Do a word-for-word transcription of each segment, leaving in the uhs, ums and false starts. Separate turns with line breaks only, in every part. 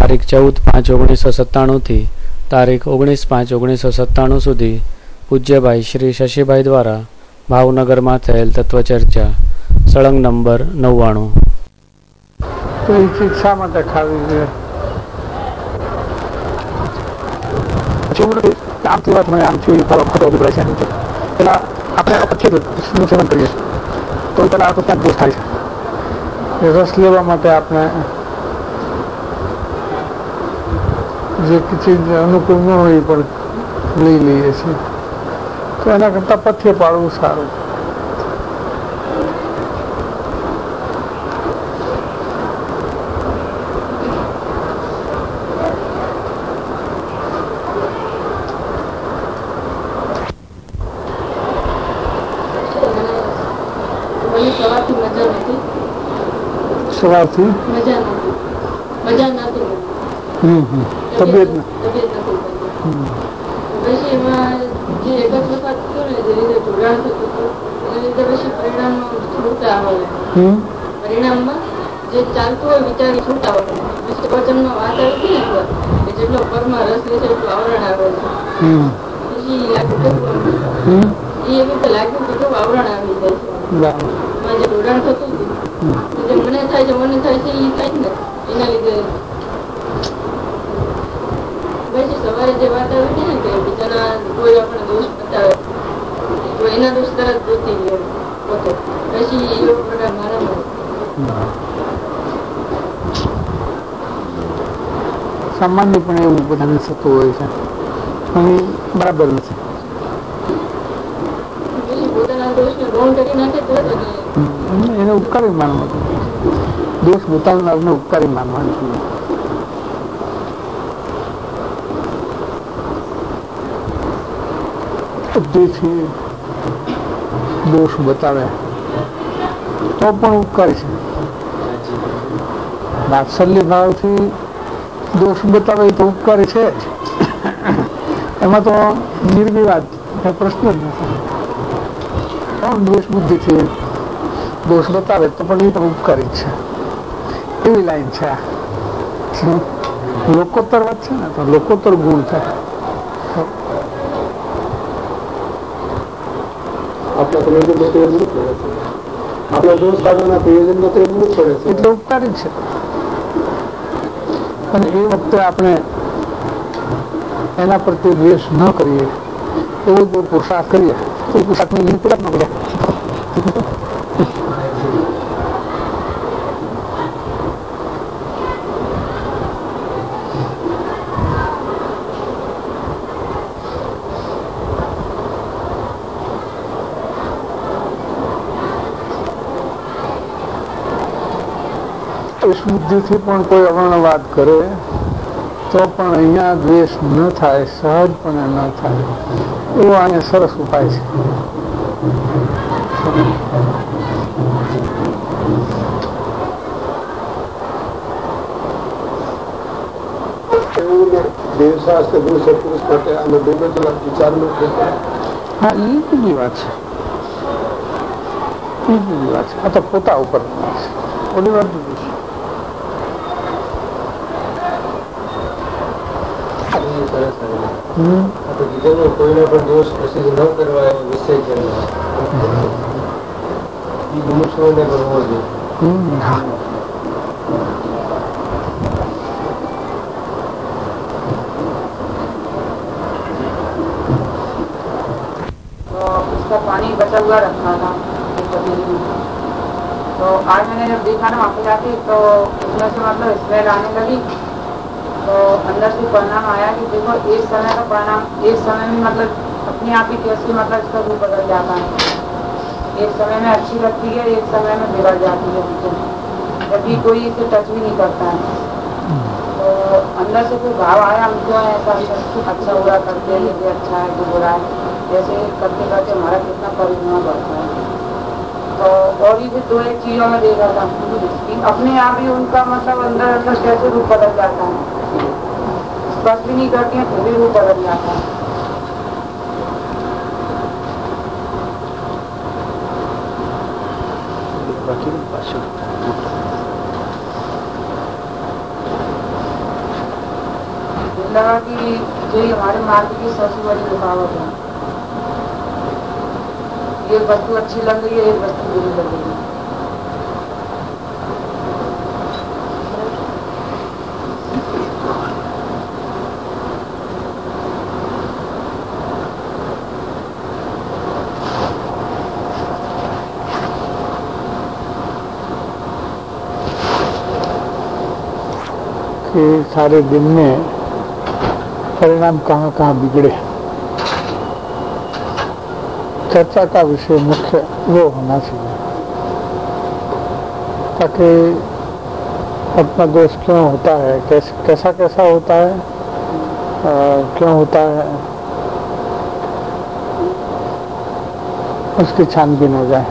તારીખ ચૌદ પાંચ ઓગણીસો સત્તાણુંથી તારીખ ઓગણીસ પાંચ ઓગણીસો સત્તાણું સુધી પૂજ્યભાઈ શ્રી શશીભાઈ દ્વારા ભાવનગરમાં થયેલ તત્વચર્ચા સળંગ નંબર નવ્વાણું.
તો એ ચીજ શા માટે ખાવી જોઈએ? આમથી વાત મને આમથી ખોટો અભિપ્રાય છે. પેલા આપણે અપથ્યનું સેવન કરીએ તો પેલા આખો ક્યાંક દોષ થાય છે. રસ લેવા માટે આપણે જે ચીજ અનુકૂળ ન હોય પણ લઈ લઈએ છીએ, તો એના કરતાં પથ્ય પાડવું સારું. સવારથી હમ હમ તબિયત ને
પરિણામમાં જે ચાલતું હોય વિચારી છૂટા હોય વચન નો વાત આવી ને જેટલો પરમાં રસ લે છે એટલું આવરણ આવે છે. પછી લાગ્યું એ એવી રીતે લાગ્યું કે કેવું આવરણ આવી જાય છે. જે જોડાણ થતું હતું જે મને થાય છે મને થાય છે એ થાય ને એના લીધે પછી સવારે જે વાત આવી છે ને કે બીજાના કોઈ આપણે દોષ બતાવે તો એના દોષ તરત જોતી ગયો પોતે પછી એવો પ્રકાર મારા મળે.
સામાન્યપણે એવું બધાને થતું હોય છે પણ એ બરાબર નથી. એને ઉપકારી માનવાનું, દોષ બતાવનારને ઉપકારી માનવાનું. બુદ્ધિથી દોષ બતાવે તો પણ ઉપકારી છે. વાત્સલ્ય ભાવથી દોષ બતાવે તો ઉપકારી છે જ. એમાં તો નિર્વિવાદ પ્રશ્ન જ નથી. દ્વેષ બુદ્ધિથી દોષ બતાવે તો પણ એ પણ ઉપકારી છે. એવી લાઈન છે. લોકોત્તર વાત છે ને તો લોકોત્તર ગુણ થાય.
આપણા દોષ કાઢવાના પ્રયોજન તો એવું જ પડે છે
એટલે ઉપકારી છે. અને એ વખતે આપણે એના પ્રત્યે દ્વેષ ન કરીએ એવો જો પુરુષાર્થ કરીએ તો પુરુષાર્થની લીધ પૂરા ન કરે. બુદ્ધિથી પણ કોઈ અવર્ણવાદ કરે તો પણ અહીંયા દ્વેષ ન થાય, સહજપણે ન થાય એવો અહીંયા સરસ ઉપાય છે.
દેવશાસ્ત્ર ગુરુ સત્પુરુષ માટે આનો બે વિચારનો
હા એ બીજી વાત છે. એ બીજી વાત છે. આ તો પોતા ઉપર વાત છે. ઓલી વાત બીજી છે.
કોઈને પણ દોષ પ્રસિદ્ધ ન કરવા એવો વિષય છે. એ મનુષ્યોને કરવો જોઈએ.
उसका पानी बचा हुआ रखा था तो आज मैंने जब देखा ना वापस आके तो उसमें से मतलब स्मेल आने लगी तो अंदर से परिणाम आया कि देखो एक समय का परिणाम एक समय में मतलब अपने आप ही कैसे मतलब इसका रूप बदल जाता है. एक समय में अच्छी लगती है, एक समय में बिगड़ जाती है, जबकि कोई इसे टच भी नहीं करता है. तो अंदर से कोई भाव आया हमको ऐसा अच्छा बुरा करते हैं, ये अच्छा है ये बुरा है, जैसे करते करते हमारा कितना परिणाम बढ़ता है. तो और भी दो एक चीजों में देखा था अपने आप ही उनका मतलब अंदर अंदर कैसे रूप बदल जाता है. स्पर्श भी नहीं करती है फिर भी रूप बदल जाता है. लगा कि यही हमारे मार्ग की सबसे बड़ी रुकावट है। ये वस्तु अच्छी लग रही है, एक वस्तु बुरी लग रही है।
कि सारे दिन में परिणाम कहाँ कहाँ बिगड़े, चर्चा का विषय मुख्य वो होना चाहिए, ताकि अपना दोष क्यों होता है, कैस, कैसा कैसा होता है, आ, क्यों होता है, उसकी छानबीन हो जाए।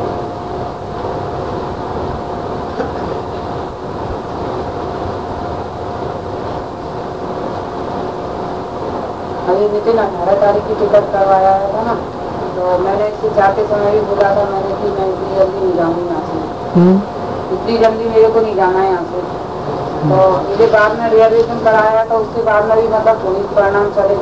अभी नितिन अठारह तारीख की टिकट करवाया था ना, तो मैंने इससे जाते समय भी बोला था मैंने कि मैं इतनी जल्दी नहीं जाऊंगी यहाँ से, इतनी जल्दी मेरे को नहीं जाना है यहाँ से। तो मेरे बाद में रिजर्वेशन कराया तो उसके बाद में भी मतलब पुनीत परिणाम चले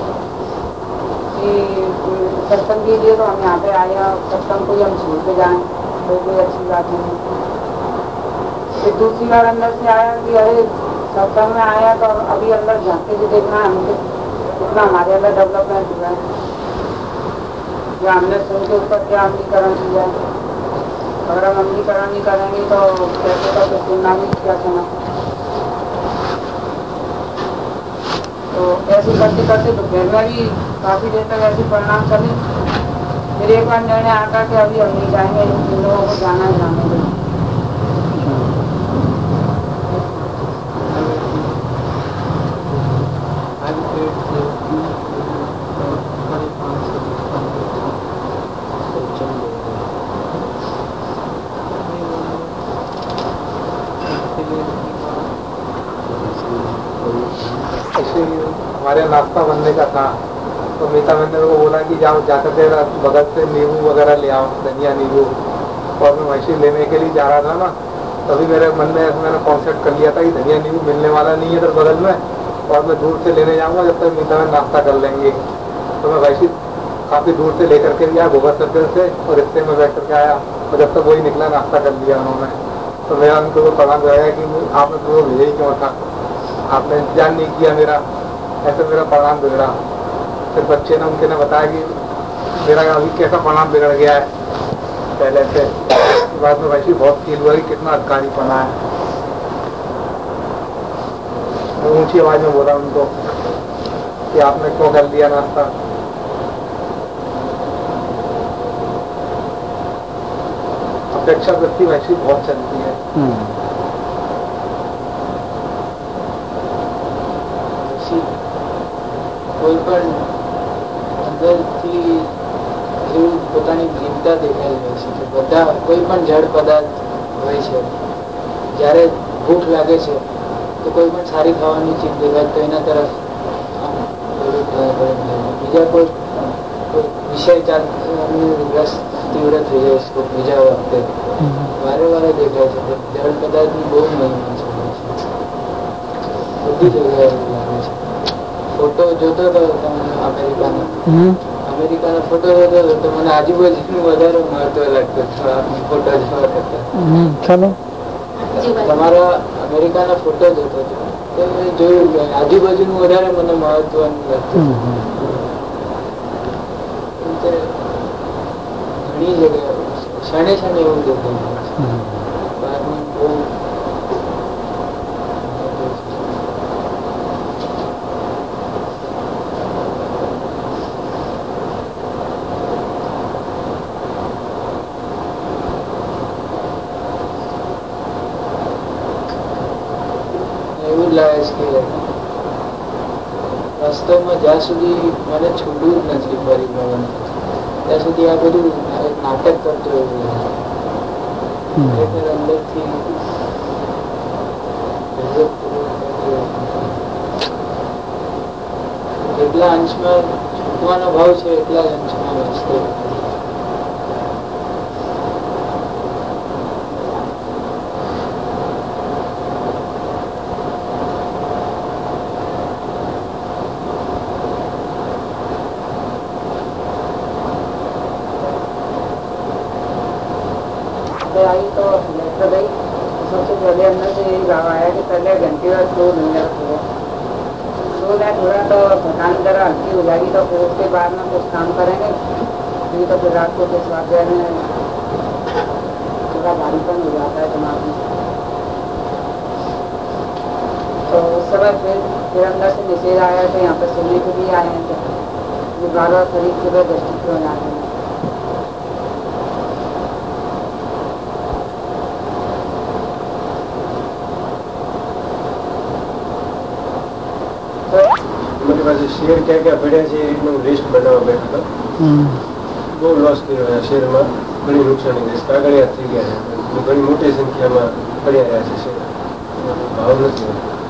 कि सत्संग के लिए तो हम यहाँ पे आए हैं, सत्संग को ही हम छोड़ के जाएं तो कोई अच्छी बात नहीं। फिर दूसरी बार अंदर से आया कि अरे सत्संग में आया तो अभी अंदर झांके से देखना है हमको कितना हमारे अंदर डेवलपमेंट हुआ है, या हमने सुन के ऊपर क्या अमलीकरण किया है। अगर हम अमलीकरण नहीं करेंगे तो कैसे का तो सुनना भी क्या सुना। तो ऐसे करते करते तो घर में भी काफी देर तक ऐसे परिणाम चले। फिर एक बार निर्णय आता कि अभी हम नहीं जाएंगे, इन लोगों को जाना है जाने दें।
हमारे नाश्ता बनने का था तो मीता मैंने को बोला कि जाओ जाकर के बगल से नींबू वगैरह ले आओ, धनिया नींबू। और मैं वैसे लेने के लिए जा रहा था ना, तभी मेरे मन में मैंने कॉन्सेप्ट कर लिया था कि धनिया नींबू मिलने वाला नहीं है इधर बगल में, और मैं दूर से लेने जाऊंगा जब तक मीता में नाश्ता कर लेंगे। तो मैं वैसे काफी दूर से लेकर के गया गोबर सर्कल से, और रिश्ते में बैठ करके आया, और जब तक वही निकला नाश्ता कर लिया उन्होंने। तो मेरा उनको तो प्रणाम गया कि आपने तो भेजा ही क्यों था, आपने इंतजार नहीं किया मेरा, ऐसे मेरा परिणाम बिगड़ा। फिर बच्चे ने उनके ने बताया कि मेरा अभी कैसा परिणाम बिगड़ गया है पहले से। बाद में वैसे बहुत फील हुआ कि कितना अधिकारी पना है। मैं ऊंची आवाज में बोला उनको कि आपने क्यों कर लिया नाश्ता। अपेक्षा वृत्ति वैसी बहुत चलती है।
કોઈ પણ અંદરથી એવું પોતાની ભીમતા દેખાઈ રહે છે કે બધા કોઈ પણ જળ પદાર્થ હોય છે, જ્યારે ભૂખ લાગે છે તો કોઈ પણ સારી ખાવાની ચીજ દેખાય તો એના તરફ બીજા કોઈ વિષય રસ તીવ્ર થઈ જાય છે બીજા વખતે વારે વારે દેખાય છે કે જળ પદાર્થની બહુ મહિમા છે, બધી જગ્યાએ એવું લાગે છે. ફોટો જોતો હતો તમને અમેરિકાનો અમેરિકાનો ફોટો જોતો હતો તો મને આજુબાજુનું વધારે મહત્વ લાગતું હતું ફોટો જોવા કરતા. તમારા અમેરિકાના ફોટો જોતો હતો તો મેં જોયું કે આજુબાજુનું વધારે મને મહત્વનું લાગતું. ઘણી જગ્યાએ ક્ષણે ક્ષણે એવું દેખાય છે. બહારનું બહુ વાસ્તવમાં જ્યાં સુધી મને છૂટવું જ નથી પરિભ્રમણ, ત્યાં સુધી આ બધું નાટક કરતો એવું અંદરથી જેટલા અંશમાં છૂટવાનો ભાવ છે એટલા જ અંશમાં વાસ્તવ.
पहले अंदर से यही भाव आया कि पहले घंटे और दो नजर हो दो ना थोड़ा तो थकान जरा हल्की हो जाएगी तो फिर उसके बाद में कुछ काम करेंगे, नहीं तो फिर रात को कुछ वाक़या में थोड़ा भारीपन हो जाता है दिमाग में। तो उस समय फिर फिर अंदर से मैसेज आया तो यहाँ पर सुनने के लिए आए हैं, तो बार बार खरीद के दृष्टि क्यों जाते हैं।
મારી પાસે શેર ક્યાં ક્યાં પડ્યા છે એનું લિસ્ટ બનાવવા બેઠો હતો. બહુ લોસ થયો છે શેરમાં, ઘણી નુકસાની ગઈ, કાગળિયા થઈ ગયા છે, ઘણી મોટી સંખ્યામાં પડ્યા રહ્યા છે શેર, ભાવ નથી.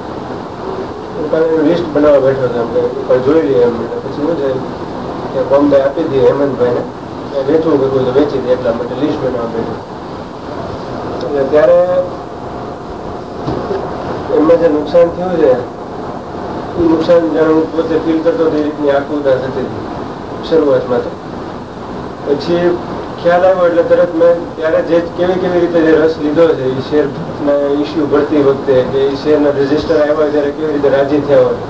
એનું લિસ્ટ બનાવવા બેઠો હતો, પણ જોઈ લઈએ એમ. પછી શું છે કે બોમ્બે આપી દઈએ હેમંતભાઈને, વેચવું કરવું તો વેચી દે, એટલા માટે લિસ્ટ બનાવવા બેઠો. એટલે ત્યારે એમાં જે નુકસાન થયું છે એ નુકસાન જાણે હું પોતે ફીલ કરતો એ રીતની આકુરતા થતી હતી શરૂઆતમાં. તો પછી ખ્યાલ આવ્યો એટલે તરત મેં ત્યારે જે કેવી કેવી રીતે જે રસ લીધો છે એ શેરના ઇસ્યુ ભરતી વખતે કે એ શેરના રજીસ્ટર આવ્યા ત્યારે કેવી રીતે રાજી થયા હોય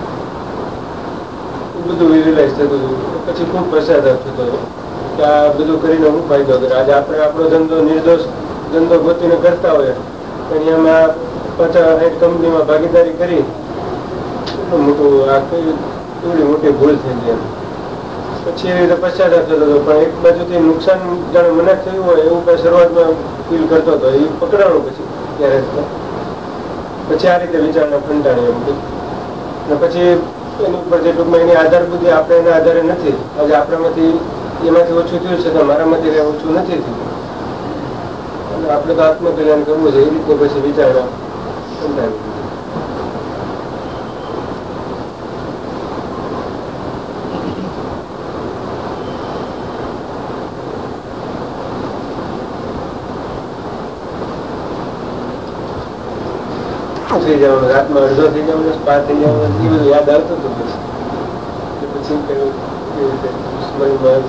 એ બધું વિઝ્યુલાઇઝ થતું હતું. પછી ખૂબ પશ્ચાતાપ થતો હતો કે આ બધું કરીને હું ફાયદો કરે. આજે આપણે આપણો ધંધો નિર્દોષ ધંધો ગોતીને કરતા હોય પણ એમાં પચાસ સાઠ કંપનીમાં ભાગીદારી કરી મોટું આ કેવડી મોટી ભૂલ થઈ ગઈ. પછી એવી રીતે પશ્ચાતાપ થતો હતો. પણ એક બાજુથી નુકસાન જાણે મને થયું હોય એવું કઈ શરૂઆતમાં ફીલ કરતો હતો, એ પકડાણું પછી ત્યારે. પછી આ રીતે વિચારણા ફંટાણી એમ. અને પછી એની ઉપર જે ટૂંકમાં એની આધાર બુદ્ધિ આપણે એના આધારે નથી. આજે આપણામાંથી એમાંથી ઓછું થયું છે તો મારામાંથી કંઈ ઓછું નથી થયું. અને આપણે તો આત્મકલ્યાણ કરવું છે એ રીતે પછી વિચારણા ફંટાણી. થઈ જવાનું, રાતમાં અડધો થઈ જવાનું, પાર થઈ જવાનું, એ બધું યાદ આવતું હતું. પછી કયું કેવી રીતે સ્મરણમાં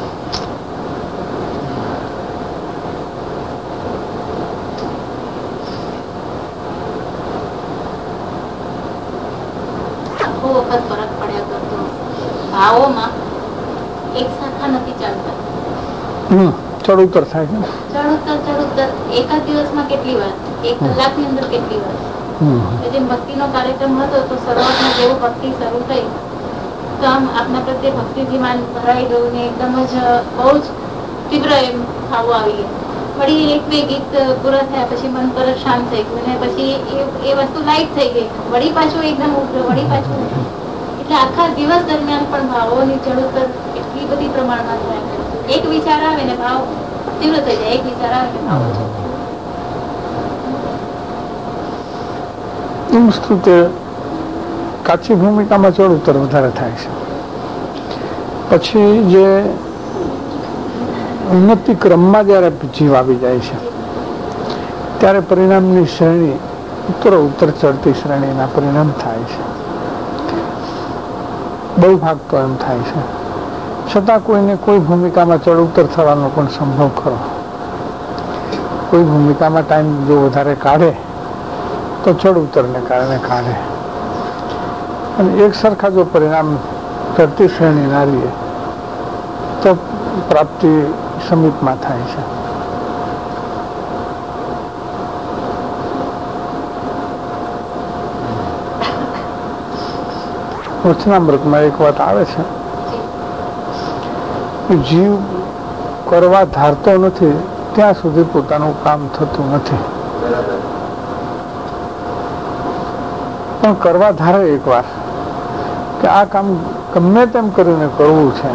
આખો વખત ફરક પડ્યા કરતો. ભાવોમાં એક સરખા નથી ચાલતા,
ચડ ઉતર થાય છે.
ચડ ઉતર ચડ ઉતર એકાદ દિવસમાં કેટલી વાર, એક કલાકની અંદર કેટલી વાર. જેમ ભક્તિનો કાર્યક્રમ હતો તો શરૂઆતમાં જેવું ભક્તિ શરૂ થઈ તો આમ આપના પ્રત્યે ભક્તિથી માન ભરાઈ ગયું ને એકદમ જ બહુ જ તીવ્ર એમ ખાવું આવી ગયું. વળી એક બે ગીત પૂરા થયા પછી મન પર શાંત થઈ ગયું ને પછી એ વસ્તુ લાઈટ થઈ ગઈ. વળી પાછું એકદમ ઉગ્ર, વળી પાછું. એટલે આખા દિવસ દરમિયાન પણ ભાવોની ચડ ઉતર એટલી બધી પ્રમાણમાં થાય. એક વિચાર આવે ને ભાવ તીવ્ર થઈ જાય, એક વિચાર આવે ને ભાવ ઓછો થાય.
એમ વસ્તુ તે કાચી ભૂમિકામાં ચડ ઉતર વધારે થાય છે. પછી જે ઉન્નતિ ક્રમમાં જયારે જીવ આવી જાય છે ત્યારે પરિણામની શ્રેણી ઉત્તરો ઉત્તર ચડતી શ્રેણીના પરિણામ થાય છે. બહુ ભાગ તો એમ થાય છે, છતાં કોઈને કોઈ ભૂમિકામાં ચડ ઉત્તર થવાનો પણ સંભવ ખરો. કોઈ ભૂમિકામાં ટાઈમ જો વધારે કાઢે તો ચડ ઉતરને કારણે કાઢે. અને એક સરખા જો પરિણામ ચડતી શ્રેણી ના રહીએ તો પ્રાપ્તિ સમીપમાં થાય છે. વચનામૃતમાં એક વાત આવે છે કે જીવ કરવા ધારતો નથી ત્યાં સુધી પોતાનું કામ થતું નથી. પણ કરવા ધારે એક વાર કે આ કામ ગમે તેમ કરીને કરવું છે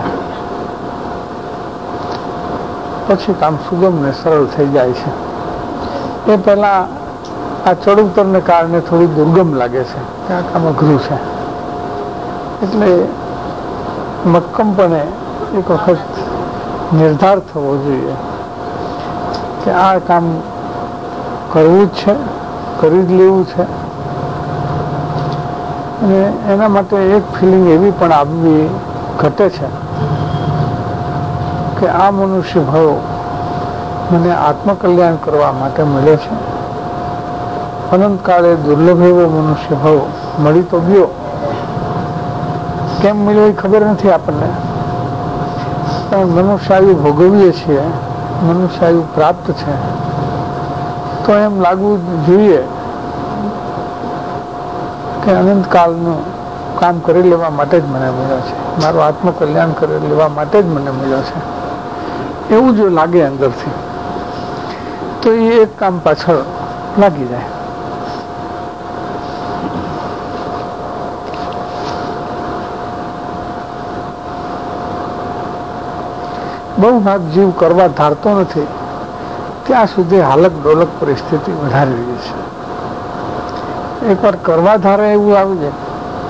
પછી કામ સુગમ ને સરળ થઈ જાય છે. એ પહેલા આ ચડ ઉતરને કારણે થોડી દુર્ગમ લાગે છે કે આ કામ અઘરું છે. એટલે મક્કમપણે એક વખત નિર્ધાર થવો જોઈએ કે આ કામ કરવું જ છે, કરી જ લેવું છે. અને એના માટે એક ફિલિંગ એવી પણ આવવી ઘટે છે કે આ મનુષ્ય ભાવ મને આત્મકલ્યાણ કરવા માટે મળે છે અનંત કાળે દુર્લભ એવો મનુષ્ય ભાવ મળી તો ગયો, કેમ મળ્યો એ ખબર નથી આપણને, પણ મનુષ્યાયુ ભોગવીએ છીએ, મનુષ્યાયુ પ્રાપ્ત છે, તો એમ લાગવું જોઈએ કે અનંતકાળનું કામ કરી લેવા માટે જ મને મળ્યો છે, મારું આત્મકલ્યાણ કરી લેવા માટે જ મને મળ્યો છે, એવું જો લાગે અંદરથી તો એ એક કામ પાછળ લાગી જાય. બહુ ભાગ જીવ કરવા ધારતો નથી ત્યાં સુધી હાલક ડોલક પરિસ્થિતિ વધારી રહી છે. એકવાર કરવા ધારે એવું આવી જાય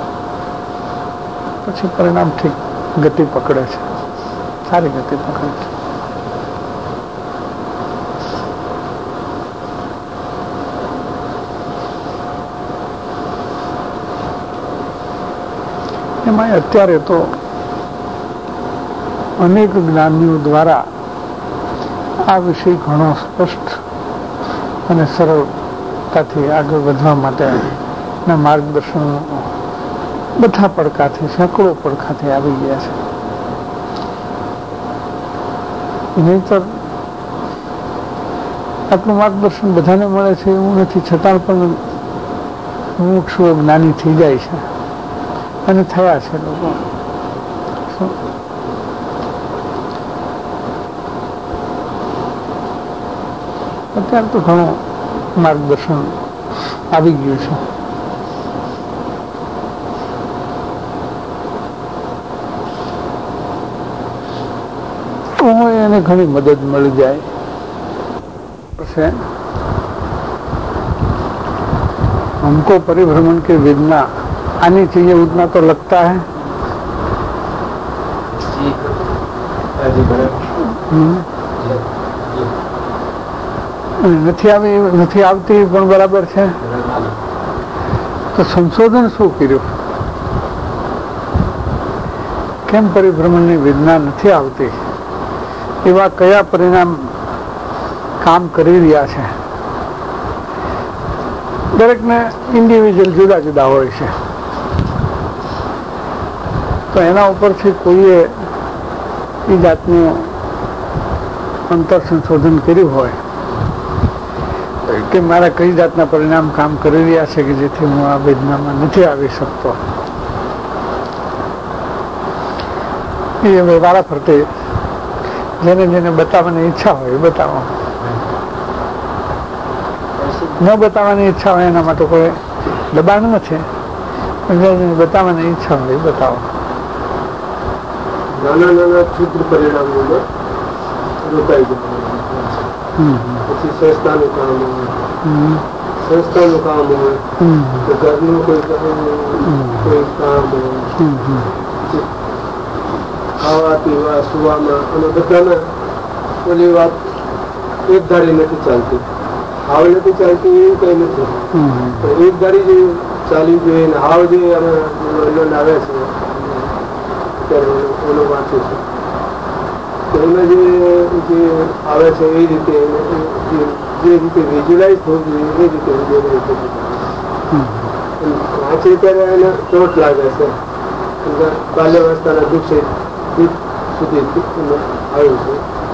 પછી પરિણામ ઠીક ગતિ પકડે છે, સારી ગતિ પકડે છે. એમાં અત્યારે તો અનેક જ્ઞાનીઓ દ્વારા આ વિષય ઘણો સ્પષ્ટ અને સરળતાથી આગળ વધવા માટેના માર્ગદર્શન બધા પડકાથી સેંકડો પડકાથી આવી ગયા છે. નહીતર આટલું માર્ગદર્શન બધાને મળે છે એવું નથી, છતાં પણ મુમુક્ષુ જ્ઞાની થઈ જાય છે અને થયા છે લોકો. અત્યારે તો ઘણું માર્ગદર્શન આવી ગયું છે. એને ઘણી મદદ મળી જાય છે. हमको परिभ्रमण के वेदना आनी चाहिए उतना तो लगता है. નથી આવી નથી આવતી પણ બરાબર છે. તો સંશોધન શું કર્યું, કેમ પરિભ્રમણની વેદના નથી આવતી, એવા કયા પરિણામ કામ કરી રહ્યા છે. દરેકને ઇન્ડિવિજ્યુઅલ જુદા જુદા હોય છે, તો એના ઉપરથી કોઈએ એ જાતનું અંતર સંશોધન કર્યું હોય કે મારા કઈ જાતના પરિણામ કામ કરી રહ્યા છે કે જેથી હું આ વેદનામાં નથી આવી શકતો, એ હવે વારા ફરતે જેને જેને બતાવવાની ઈચ્છા હોય એ બતાવો, ન બતાવવાની ઈચ્છા હોય એના માટે કોઈ દબાણ નથી, પણ જેને બતાવવાની ઈચ્છા હોય એ બતાવો.
નાના નાના ક્ષુદ્ર પરિણામોમાં રોકાઈ જવાનું, પછી સંસ્થાનું કામ હોય, સંસ્થાનું કામ હોય તો ઘરનું કોઈ કોઈ કામ હોય, ખાવા પીવા સુવામાં, અને બધાના ઓલી વાત એક ધારી નથી ચાલતી, હાવ નથી ચાલતી એવું કઈ નથી, એક ધારી જે ચાલી જોઈએ ને હાવ જે અમે આવે છે ઓલો વાંચું છું તો એમાં જે આવે છે એ રીતે જે રીતે વિઝ્યુલાઇઝ થવું જોઈએ એ રીતે વિઝ્યુલાઇઝ થવું. વાંચી ત્યારે એને ચોટ લાગે છે, બાલ્યાવસ્થાના દુઃખ દુઃખ સુધી આવ્યું છે,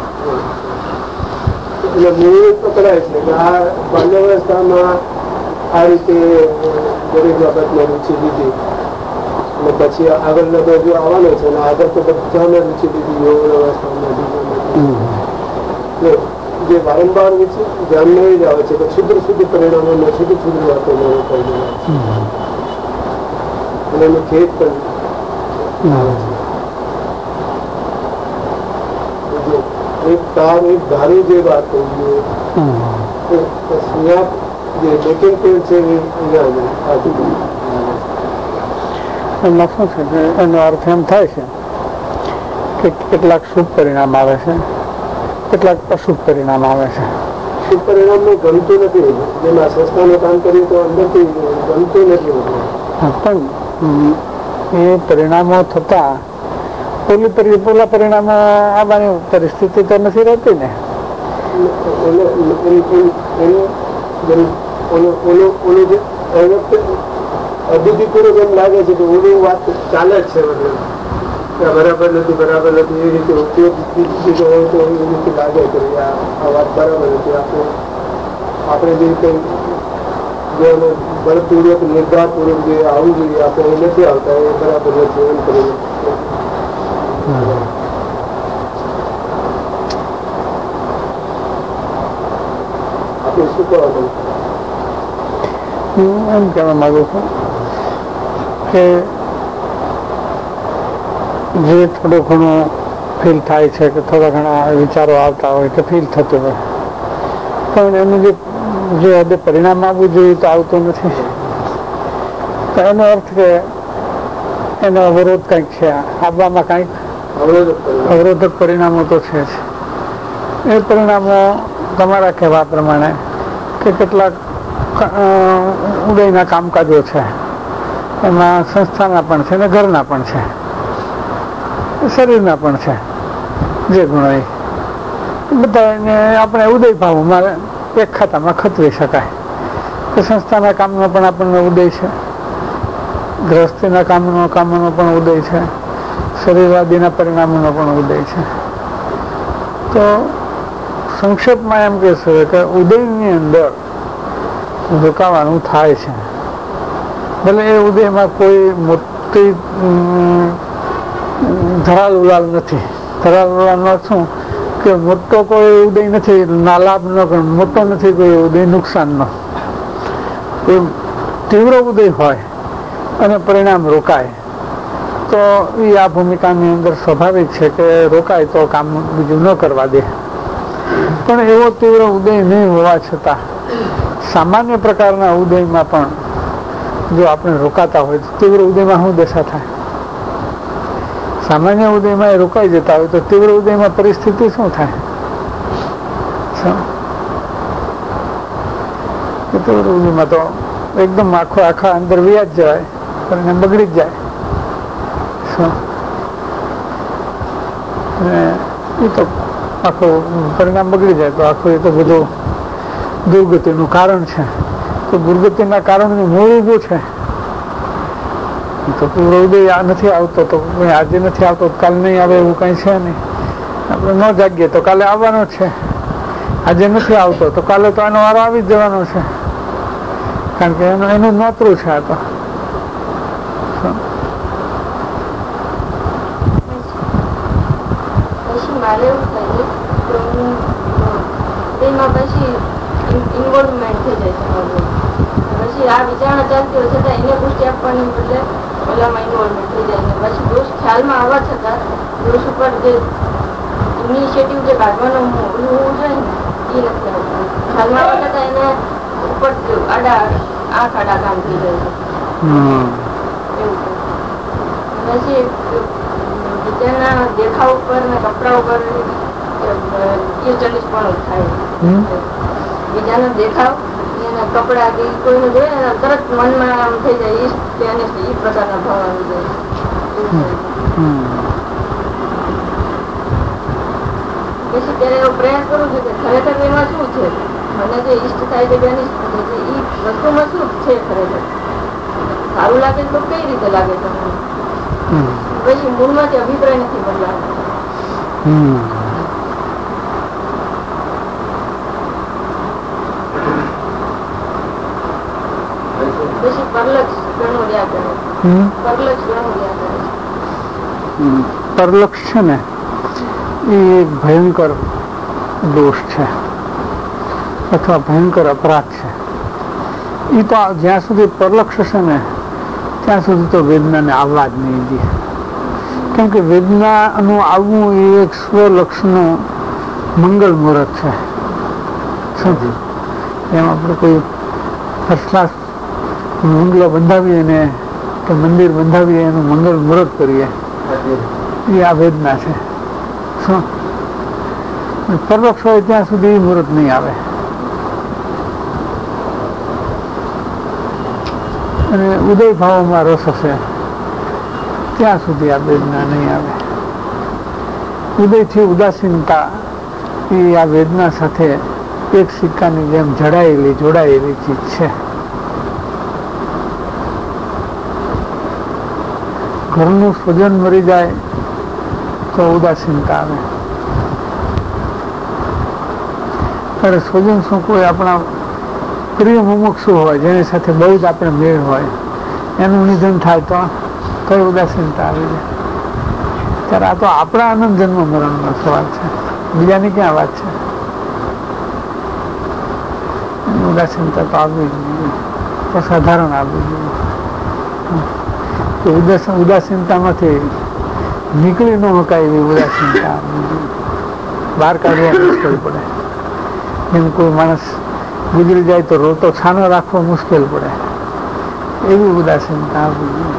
એટલે મૂળ પકડાય છે કે આ બાલ્યાવસ્થામાં આ રીતે દરેક બાબતમાં રૂચિ લીધી અને પછી આગળનો તો જો આવવાનો છે અને આગળ તો બધાને રૂચિ લીધી યોગ અવસ્થામાં જે વારંવાર રૂચિ ધ્યાનમાં જ આવે છે કે શુદ્ર શુદ્ધ પરિણામોમાં શુદ્ધ શુદ્ધ વાતોમાં રોકાઈ ગયા છે અને એનો ખેદ પણ આવે છે. એક તાર એક ધારી જે વાત કહીએ જે બેકિંગ પોઈન્ટ છે એ અહીંયા
એમાં શું છે કે એનો અર્થ એમ થાય છે કે કેટલાક શુભ પરિણામ આવે છે, કેટલાક અશુભ પરિણામ આવે છે.
શુભ પરિણામ ને ગમતું નથી, જેમાં સંસ્થાનું કામ કર્યું તો અંદરથી ગમતું નથી,
પણ એ પરિણામો થતા પેલી પેલા પરિણામો આવવાની પરિસ્થિતિ તો નથી રહેતી ને.
ઓલું ઓલું ઓલું જે અબુદ્ધિપૂર્વક એમ લાગે છે કે ઓલું વાત ચાલે જ છે, મતલબ બરાબર નથી બરાબર નથી એ રીતે ઉપયોગ દીધો હોય તો એવી રીતે લાગે કે આ વાત બરાબર નથી. આપણે આપણે જે કંઈ જે બળપૂર્વક નિર્ધારપૂર્વક જે આવવું જોઈએ આપણે એ નથી આવતા, એ બરાબર નથી એમ કરીને આપણે શું કરવા?
હું એમ કહેવા માંગુ છું કે જે થોડું ઘણું ફીલ થાય છે કે થોડા ઘણા વિચારો આવતા હોય કે ફીલ થતું હોય, પણ એનું જે જે હદે પરિણામ આવવું જોઈએ તો આવતું નથી. તો એનો અર્થ કે એનો અવરોધ કંઈક છે, આવવામાં કંઈક અવરોધક પરિણામો તો છે જ. એ પરિણામો તમારા કહેવા પ્રમાણે કે કેટલાક ઉદયના કામકાજો છે, એમાં સંસ્થાના પણ છે ને ઘરના પણ છે, શરીરના પણ છે, જે ગુણો એ બધા એને આપણે ઉદય ભાવમાં એક ખાતામાં ખતરી શકાય કે સંસ્થાના કામનો પણ આપણને ઉદય છે, ગ્રહસ્થીના કામનો કામનો પણ ઉદય છે, શરીરવાદીના પરિણામોનો પણ ઉદય છે. તો સંક્ષેપમાં એમ કહેશું કે ઉદયની અંદર રોકાવાનું થાય છે. ભલે એ ઉદયમાં કોઈ મોટી ધરાલ ઉલાલ નથી. ધરાલ ઉલાલનો શું કે મોટો કોઈ ઉદય નથી, ના લાભનો મોટો નથી કોઈ ઉદય નુકસાનનો. કોઈ તીવ્ર ઉદય હોય અને પરિણામ રોકાય તો એ આ ભૂમિકાની અંદર સ્વાભાવિક છે કે રોકાય તો કામ બીજું ન કરવા દે. પણ એવો તીવ્ર ઉદય નહીં હોવા છતાં સામાન્ય પ્રકારના ઉદયમાં પણ જો આપણે રોકાતા હોય તો તીવ્ર ઉદયમાં શું દશા થાય? સામાન્ય ઉદયમાં એ રોકાઈ જતા હોય તો તીવ્ર ઉદયમાં પરિસ્થિતિ શું થાય? તીવ્ર ઉદયમાં તો એકદમ આખો આખા અંદર વ્યાજ જવાય, પણ એને બગડી જ જાય. શું એ તો આખું પરિણામ બગડી જાય તો આખું એ તો બધું દુર્ગતિનું કારણ છે. તો દુર્ગતિના કારણનું મૂળ ઊભું છે. તો પૂરો ઉદય નથી આવતો તો આજે નથી આવતો કાલે નહીં આવે એવું કંઈ છે નહીં. આપણે ન જાગીએ તો કાલે આવવાનો છે. આજે નથી આવતો તો કાલે તો આનો વારો આવી જ જવાનો છે, કારણ કે એનું એનું નોતરું છે. આ તો
પછી મારે એવું થાય તો હું એમાં પછી ઇન્વોલ્વમેન્ટ થઈ જાય છે. પછી આ વિચારણા ચાલતી હોય છતાં એને પુષ્ટિ આપવાની બદલે ઓલામાં ઇન્વોલ્વમેન્ટ થઈ જાય. પછી દોષ ખ્યાલમાં આવવા છતાં દોષ ઉપર જે ઇનિશિયેટિવ જે કાઢવાનો ઓલું હોવું જોઈએ ને એ નથી આવતું. ખ્યાલમાં આવવા છતાં એને ઉપર આડા આંખ આડા કામ થઈ જાય છે એવું. પછી વિચારના દેખાવ ઉપર ને કપડા ઉપર એ ચલીસ પણ થાય. બીજાનો દેખાવ એના કપડા કે કોઈને જોઈએ ને તરત મનમાં આમ થઈ જાય ઈષ્ટ અને એ પ્રકારના ભાવ આવી જાય. પછી ત્યારે એવો પ્રયાસ કરું છું કે ખરેખર એમાં શું છે, મને જે ઈષ્ટ થાય છે કે અનિષ્ટ થાય છે એ વસ્તુમાં શું છે ખરેખર સારું લાગે તો કઈ રીતે લાગે તમને? પછી મૂળમાંથી અભિપ્રાય નથી બદલાતો. પછી પરલક્ષ ગણો રહ્યા કરે. પરલક્ષ ગણો રહ્યા કરે.
પરલક્ષ છે ને એ ભયંકર દોષ છે અથવા ભયંકર અપરાધ છે. એ તો જ્યાં સુધી પરલક્ષ છે ને ત્યાં સુધી તો વેદનાને આવવા જ નહીં દે. કેમ કે વેદનાનું આવવું એ એક સ્વલક્ષનું મંગલ મુહૂર્ત છે. સમજ એમ આપણે કોઈ ફર્સ્ટ ક્લાસ મંગલો બંધાવીએ ને કે મંદિર બંધાવીએ એનું મંગલ મુહૂર્ત કરીએ એ આ વેદના છે. શું પરલક્ષ હોય ત્યાં સુધી મુહૂર્ત નહીં આવે. અને ઉદય ભાવોમાં રસ હશે ત્યાં સુધી આ વેદના નહીં આવે. ઉદયથી ઉદાસીનતા એ આ વેદના સાથે એક સિક્કાની જેમ જડાયેલી જોડાયેલી ચીજ છે. ઘરનું સ્વજન મરી જાય તો ઉદાસીનતા આવે. ત્યારે સ્વજન શું કોઈ આપણા પ્રિય મુમુક્ષુ હોય, જેની સાથે બહુ જ આપણે મેળ હોય, એનું નિધન થાય તો કઈ ઉદાસીનતા આવી જાય. ત્યારે આ તો આપણા આનંદ જન્મ મરણનો સવાલ છે, બીજાની ક્યાં વાત છે. ઉદાસીનતા તો આવવી જ જોઈએ, તો સાધારણ આવવી જોઈએ. ઉદાસીનતામાંથી નીકળી ન શકાય એવી ઉદાસીનતા આવવી જોઈએ, બહાર કાઢવા મુશ્કેલ પડે. જેમ કોઈ માણસ ગુજરી જાય તો રોતો છાનો રાખવો મુશ્કેલ પડે, એવી ઉદાસીનતા આવવી જોઈએ.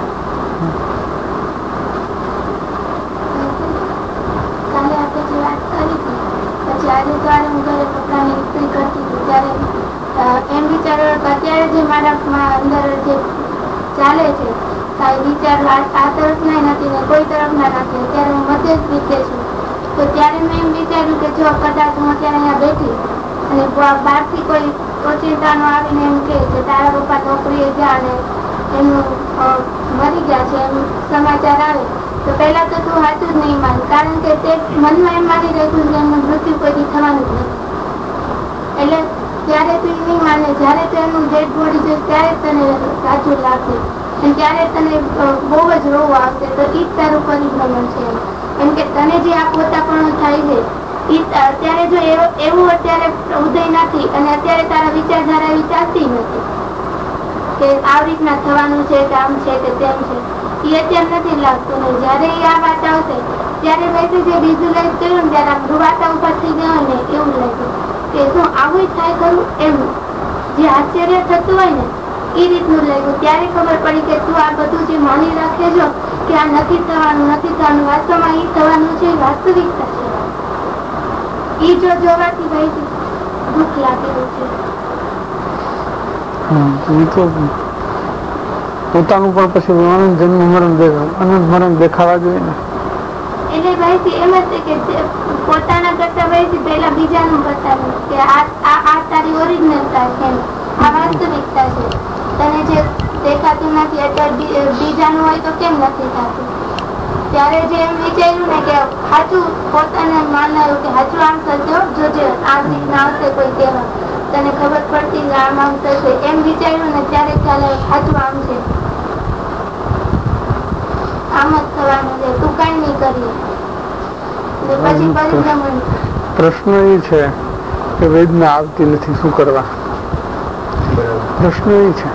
એમ વિચારો અત્યારે જે મારા અંદર જે ચાલે છે વિચાર આ તરફ ના નથી ને કોઈ તરફ ના નથી, અત્યારે હું મધ્ય જ રીતે છું. તો ત્યારે મેં એમ વિચાર્યું કે જો કદાચ હું અત્યારે અહીંયા બેઠી અને બહારથી કોઈ ઓચિંતાનો આવીને એમ કે તારા પપ્પા નોકરીએ ગયા ને એમનું મરી ગયા છે એમ સમાચાર આવે તો પહેલા તો તું સાચું જ નહીં માન, કારણ કે તે મનમાં એમ માની રાખ્યું કે એમનું મૃત્યુ કોઈથી થવાનું જ નથી. એટલે ત્યારે તું નહીં માને, જયારે તું એનું ડેડ બોડી જોઈશ ત્યારે તને સાચું લાગશે અને ત્યારે તને બહુ જ રોવું આવશે. તો એ જ તારું પરિભ્રમણ છે. એમ કે તને જે આ પોતાપણું થાય છે અત્યારે જો એવું અત્યારે ઉદય નથી અને અત્યારે તારા વિચારધારા એવી ચાલતી નથી કે આવી રીતના થવાનું છે કે આમ છે કે તેમ છે, એ અત્યારે નથી લાગતું. ને જયારે એ આ વાત આવશે ત્યારે મેં જે વિઝ્યુલાઇઝ કર્યું ને ત્યારે આ વાતા ઉભા થઈ ગયા ને એવું લાગ્યું કે શું આવું થાય ખરું, એમ જે આશ્ચર્ય થતું હોય ને એ રીતનું લાગ્યું. ત્યારે ખબર પડી કે તું આ બધું જે માની રાખે છો કે આ નથી થવાનું નથી થવાનું, વાસ્તવમાં એ થવાનું છે, વાસ્તવિકતા છે. એ જો જોવાથી ભાઈ દુઃખ લાગેલું છે.
પોતાનું પણ પછી અનંત જન્મ મરણ અનંત મરણ દેખાવા જોઈએ ને.
એટલે ભાઈ એમ જ છે કે પોતાના કરતા ભાઈ પેલા બીજાનું બતાવ્યું કે આ તારી ઓરિજિનલતા છે, આ વાસ્તવિકતા છે. તને જે દેખાતું નથી અત્યારે બીજાનું હોય તો કેમ નથી થતું. ત્યારે જે એમ વિચાર્યું ને કે સાચું પોતાને માનાયું કે સાચું આમ થશે, જોજે આ રીતના આવશે કોઈ તહેવાર તને ખબર પડતી આમ આમ થશે, એમ વિચાર્યું ને ત્યારે ખ્યાલ સાચું આમ છે, આમ જ થવાનું છે, તું કઈ નહીં કરીએ. પછી પરિભ્રમણ.
પ્રશ્ન એ છે કે વેદના આવતી નથી, શું કરવા? પ્રશ્ન એ છે.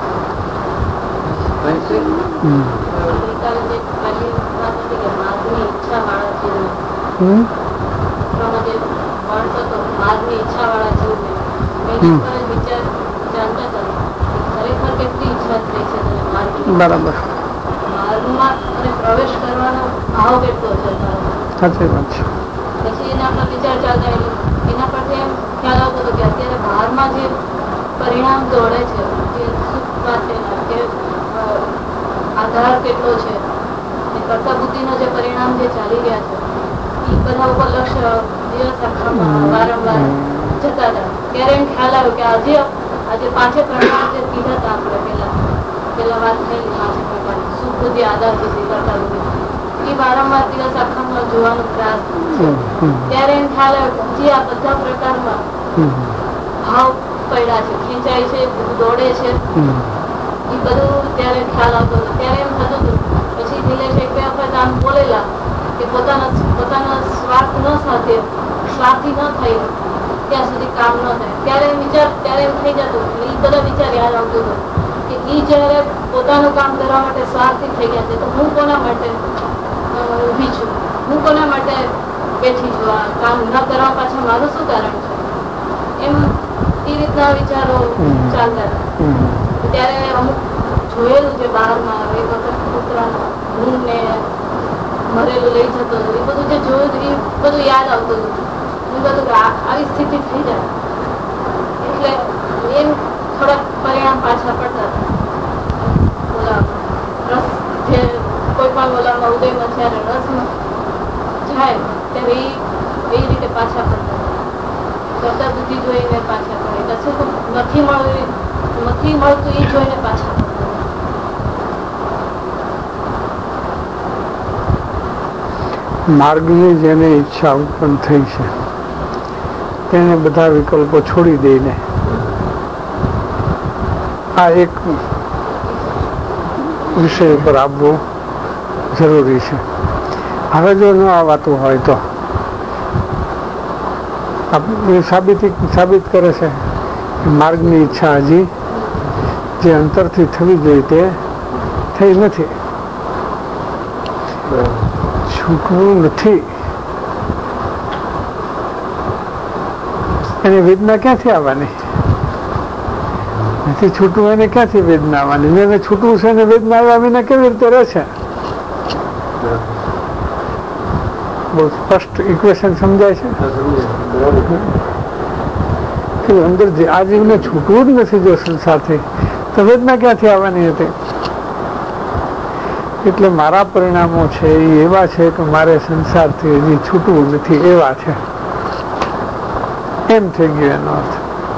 બરાબર,
પ્રવેશ કરવાનો ભાવ કેટલો છે,
સાચી વાત છે.
પછી એના પર વિચાર ચાલતા એના પરથી એમ ખ્યાલ આવતો હતો કે અત્યારે બહારમાં જે પરિણામ દોડે છે, જે સુખ પાસે કે આધાર કેટલો છે, કર્તા બુદ્ધિનો જે પરિણામ જે ચાલી રહ્યા છે એ બધા ઉપર લક્ષ્ય દિવસ આખામાં વારંવાર જતા હતા. ત્યારે એમ ખ્યાલ આવ્યો કે આજે આજે પાંચે પ્રકાર જે કીધા હતા આપણે પેલા પેલા વાત થયેલી પાંચે પ્રકાર સુખ બુદ્ધિ આધાર બુદ્ધિ કર્તા બુદ્ધિ એ વારંવાર દિવસ આખામાં જોવાનો પ્રયાસ છે. ત્યારે એમ ખ્યાલ આવ્યો કે જે આ બધા પ્રકારમાં ભાવ પડ્યા છે, ખેંચાય છે, દોડે છે, એ બધું ત્યારે ખ્યાલ આવતો હતો. ત્યારે એમ થતું હતું પછી નિલેશ એક બે વખત આમ બોલેલા કે પોતાના પોતાના સ્વાર્થ ન સાથે સ્વાર્થી ન થઈ ત્યાં સુધી કામ ન થાય. ત્યારે વિચાર ત્યારે એમ થઈ જતું એ બધા વિચાર યાદ આવતો હતો કે એ જયારે પોતાનું કામ કરવા માટે સ્વાર્થી થઈ ગયા છે તો હું કોના માટે ઉભી છું, હું કોના માટે બેઠી છું, આ કામ ન કરવા પાછળ મારું શું કારણ છે, એમ એ રીતના વિચારો ચાલતા હતા. ત્યારે અમુક જોયેલું છે બહારમાં એક વખત કૂતરાનો ભૂંડ ને મરેલું લઈ જતો હતો, એ બધું જે જોયું એ બધું યાદ આવતું હતું. એ બધું આવી સ્થિતિ થઈ જાય એટલે એમ થોડાક પરિણામ પાછા પડતા હતા. ઓલા રસ જે કોઈ પણ ઓલામાં ઉદયમાં જયારે રસમાં જાય ત્યારે એ એ રીતે પાછા પડતા હતા.
કરતા બુદ્ધિ જોઈને પાછા પડે, કશું નથી મળ્યું નથી મળતું એ જોઈને પાછા પડે.
માર્ગની જેને ઈચ્છા ઉત્પન્ન થઈ છે તેને બધા વિકલ્પો છોડી દઈને આ એક વિષય ઉપર આવવું જરૂરી છે. હવે જો ન આવતું હોય તો સાબિતી સાબિત કરે છે કે માર્ગની ઈચ્છા હજી જે અંતરથી થવી જોઈએ તે થઈ નથી, છૂટવું નથી. એની વેદના ક્યાંથી આવવાની? નથી છૂટવું એને ક્યાંથી વેદના આવવાની? એને છૂટવું છે ને વેદના આવ્યા વિના કેવી રીતે રહે છે? બહુ સ્પષ્ટ ઇક્વેશન સમજાય છે. અંદર આ જીવને છૂટવું જ નથી જો સંસારથી, તો વેદના ક્યાંથી આવવાની હતી? એટલે મારા પરિણામો છે એ એવા છે કે મારે સંસારથી હજી છૂટવું નથી એવા છે, એમ થઈ ગયો એનો અર્થ.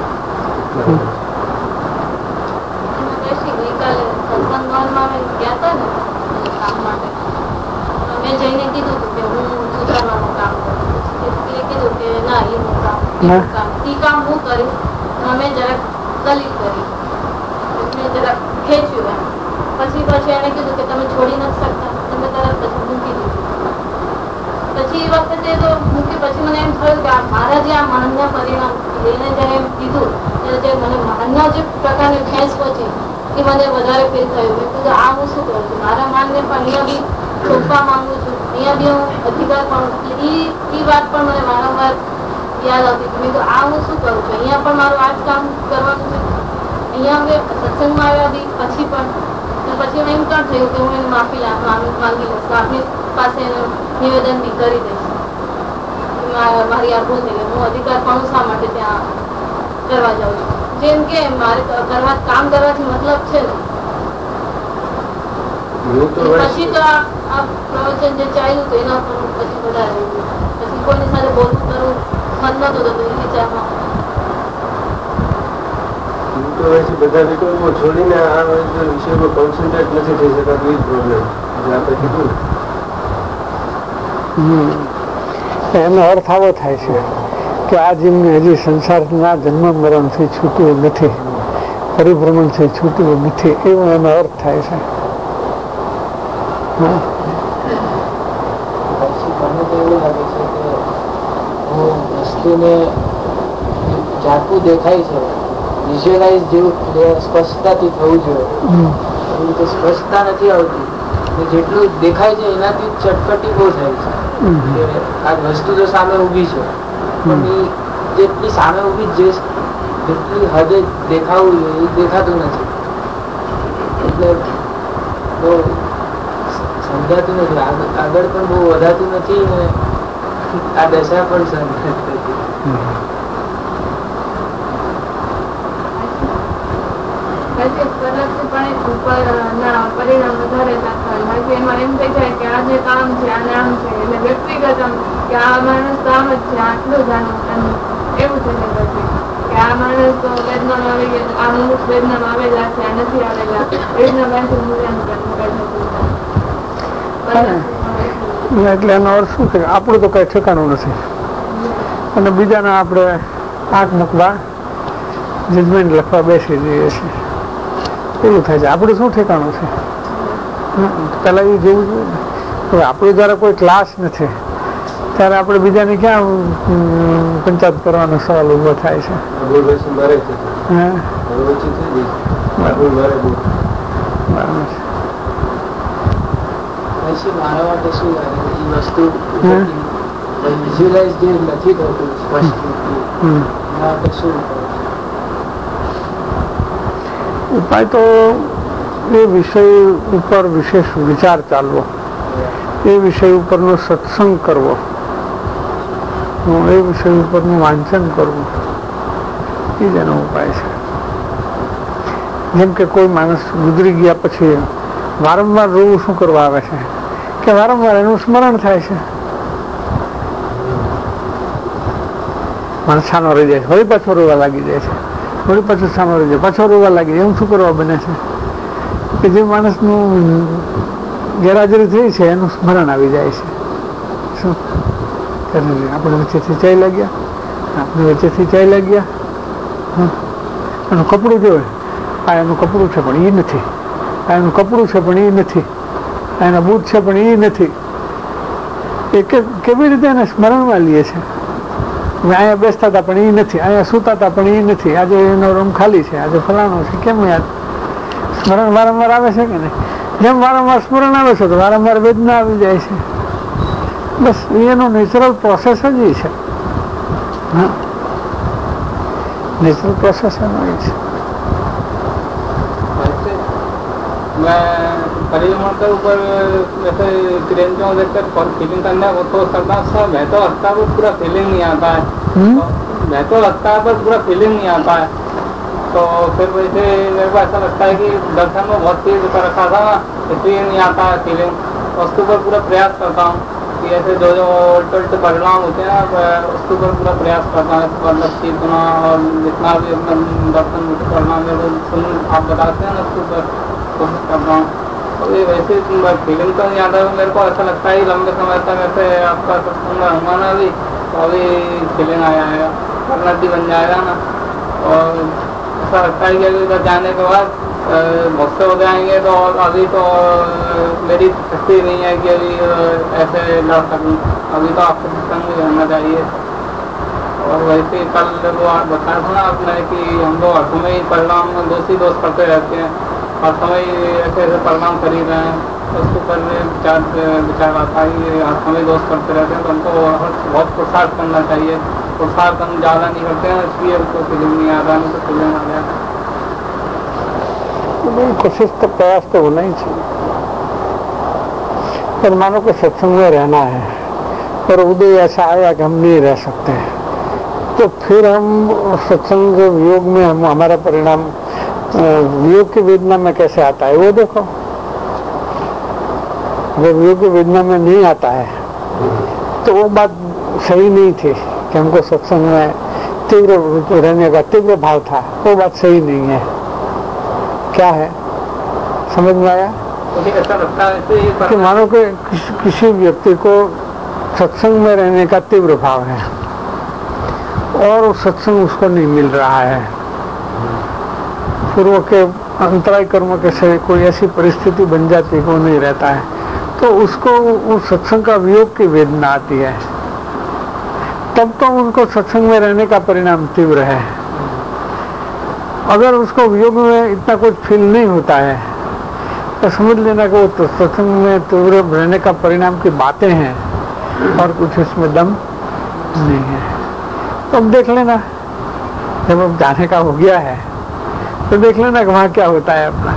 પછી પછી એને કીધું કે તમે છોડી નથી શકતા, તમે તરત પછી મૂકી દીધું. પછી એ વખતે તો મૂકી પછી મને એમ થયું કે મારા જે આ મહાનના પરિણામ એને જયારે એમ કીધું ત્યારે જે મને મહાનના જે પ્રકારની ખેંચ પહોંચી એ મને વધારે ફીલ થયું. મેં કીધું આ હું શું કરું છું? મારા માનને પણ અહીંયા બી છોડવા માંગુ છું, અહીંયા બી હું અધિકાર પણ એ વાત પણ મને વારંવાર યાદ આવતી. મેં કીધું આ હું શું કરું છું? અહીંયા પણ મારું આ જ કામ કરવાનું છે. અહીંયા હવે સત્સંગમાં આવ્યા બી પછી પણ પછી એમ પણ થયું કે હું એને માફી માંગી લઈશ, આપની પાસે નિવેદન બી કરી દઈશ મારી આ ભૂલ થઈ ગઈ, હું અધિકાર પણ શા માટે ત્યાં કરવા જાઉં છું. જેમ કે મારે કરવા કામ કરવાથી મતલબ છે ને. પછી તો આ પ્રવચન જે ચાલ્યું હતું એના પર પછી વધારે પછી કોઈની સાથે બોલવું કરવું મન નતો થતો એ વિચારમાં.
બધા વિકલ્પો છોડીને આ વિષય પર કોન્સન્ટ્રેટ નથી થઈ શકાતું, એ જ પ્રોબ્લેમ આપણે કીધું.
એનો અર્થ આવો થાય છે કે આ જીવને હજી સંસારના જન્મ મરણથી છૂટવું નથી, પરિભ્રમણથી છૂટવું નથી, એવો એનો અર્થ થાય છે.
પછી મને તો એવું લાગે છે કે હું વસ્તુને ઝાંખું દેખાય છે વિઝ્યુઅલાઇઝ જેવું સ્પષ્ટતાથી થવું જોઈએ એવી રીતે સ્પષ્ટતા નથી આવતી. જેટલું દેખાય છે એનાથી ચટપટી બહુ થાય છે. આ વસ્તુ તો સામે ઊભી છે પણ એ જેટલી સામે ઊભી જે જેટલી હદે દેખાવું જોઈએ એ દેખાતું નથી, એટલે બહુ સમજાતું નથી. આગળ પણ બહુ વધાતું નથી ને આ દશા પણ સમજાતી નથી. પરિણામ વધારે દાખલ એમાં એમ થઈ જાય કે આ જે કામ છે આ નામ છે એટલે વ્યક્તિગત કે આ માણસ તો આમ જ છે આટલું જ આનું એવું છે ને પછી કે આ માણસ તો વેદનામાં આવી ગયા, આ મનુષ્ય વેદનામાં આવેલા છે આ નથી આવેલા વેદના પાસે મૂલ્યાંકન.
એટલે એનો અર્થ શું છે? આપણું તો કઈ ઠેકાણું નથી અને બીજાના આપણે આંખ મૂકવા જજમેન્ટ લખવા બેસી જઈએ છીએ, એવું થાય છે. આપણું શું ઠેકાણું છે? પેલા એ જેવું જોઈએ ને. હવે આપણું જયારે કોઈ ક્લાસ નથી ત્યારે આપણે બીજાને ક્યાં પંચાયત કરવાનો સવાલ ઉભો થાય છે?
પછી મારા માટે શું લાગે એ વસ્તુ વિઝ્યુઅલાઇઝ જે નથી થતું સ્પષ્ટ એના માટે શું
ઉપાય? તો એ વિષય ઉપર વિશેષ વિચાર ચાલવો, એ વિષય ઉપરનો સત્સંગ કરવો, એ વિષય ઉપરનું વાંચન કરવું, એ જ એનો ઉપાય છે. જેમ કે કોઈ માણસ ગુજરી ગયા પછી વારંવાર રોવું શું કરવા આવે છે કે વારંવાર એનું સ્મરણ થાય છે. મને છાનો રહી જાય છે, વળી પાછો રોવા લાગી જાય છે, વળી પાછો છાનો રહી જાય, પાછો રોવા લાગી જાય. એવું શું કરવા બને છે કે જે માણસનું ગેરહાજરી થઈ છે એનું સ્મરણ આવી જાય છે. શું આપણે વચ્ચેથી ચાલ્યા ગયા, આપણે વચ્ચેથી ચાલ્યા ગયા. એનું કપડું જોવે, આ એનું કપડું છે પણ એ નથી, આ એનું કપડું છે પણ એ નથી, આ એના બૂટ છે પણ એ નથી. એ કેવી રીતે એને સ્મરણમાં લઈએ છે. અહીંયા બેસતા હતા પણ એ નથી, અહીંયા સૂતા હતા પણ એ નથી, આજે એનો રૂમ ખાલી છે, આજે ફલાણો છે. કેમ યાદ સ્મરણ વારંવાર આવે છે કે નહીં? જેમ વારંવાર સ્મરણ આવે છે તો વારંવાર વેદના આવી જાય છે. બસ એનો નેચરલ પ્રોસેસ જ એ છે. હા, नेचुरल प्रोसेस है ना.
मैं परिवहन के ऊपर जैसे ट्रेन के देखकर फीलिंग करना वो तो करना सब मैं तो लगता है पूरा फीलिंग नहीं आता है, मैं तो लगता है पर पूरा फीलिंग नहीं आता है. तो फिर वैसे मेरे को ऐसा लगता है कि दर्शन में बहुत तेज कर रखा था ना, इसलिए नहीं आता है फीलिंग. उसके ऊपर पूरा प्रयास करता हूँ कि ऐसे जो जो उल्टे उल्टे परिणाम होते हैं ना उसके ऊपर पूरा प्रयास करता हूँ. मतलब सीखना और जितना भी अपना दर्शन परिणाम है वो सुन आप बताते हैं ना उसके ऊपर कोशिश करता हूँ. और ये वैसे फीलिंग तो नहीं आता है. मेरे को ऐसा लगता है लंबे समय तक ऐसे आपका सत्संग हुआ ना अभी तो अभी फीलिंग आया है, परिणति बन जाएगा ना. और ऐसा लगता है कि अभी उधर जाने के बाद बहुत से हो जाएंगे तो अभी तो मेरी शक्ति नहीं है कि अभी ऐसे लड़ सकूँ. अभी तो आपको सत्संग में रहना चाहिए. और वैसे कल वो बताया था ना आपने कि हम लोग हर समय परिणाम दोष ही दोष करते रहते हैं, हर समय ऐसे ऐसे परिणाम खरीद रहे हैं. उसके ऊपर विचार विचार आता है कि हर समय दोष करते रहते हैं. तो हमको बहुत प्रोत्साहित करना चाहिए. प्रोत्साहित हम ज़्यादा नहीं करते हैं इसलिए हमको फीलिंग नहीं आता, नहीं तो फीलिंग आ जाए.
कोशिश तो प्रयास तो होना ही चाहिए. पर मानो कि सत्संग में रहना है और उदय ऐसा आया कि हम नहीं रह सकते हैं तो फिर हम सत्संग वियोग में हम हमारा परिणाम वियोग की वेदना में कैसे आता है वो देखो. अगर वियोग की वेदना में नहीं आता है तो वो बात सही नहीं थी कि हमको सत्संग में तीव्र रहने का तीव्र भाव था. वो बात सही नहीं है. क्या है समझ में आया?
ऐसा लगता है
कि मानो कि किस, किसी व्यक्ति को सत्संग में रहने का तीव्र भाव है और सत्संग उसको नहीं मिल रहा है. पूर्व के अंतराय कर्म के से कोई ऐसी परिस्थिति बन जाती है कि वो नहीं रहता है तो उसको उस सत्संग का वियोग की वेदना आती है. तब तो उनको सत्संग में रहने का परिणाम तीव्र है. अगर उसको वियोग में इतना कुछ फील नहीं होता है तो समझ लेना कि वो तो सत्संग में तीव्र रहने का परिणाम की बातें हैं और कुछ इसमें दम नहीं है. तो अब देख लेना जब अब जाने का हो गया है तो देख लेना कि वहाँ क्या होता है अपना.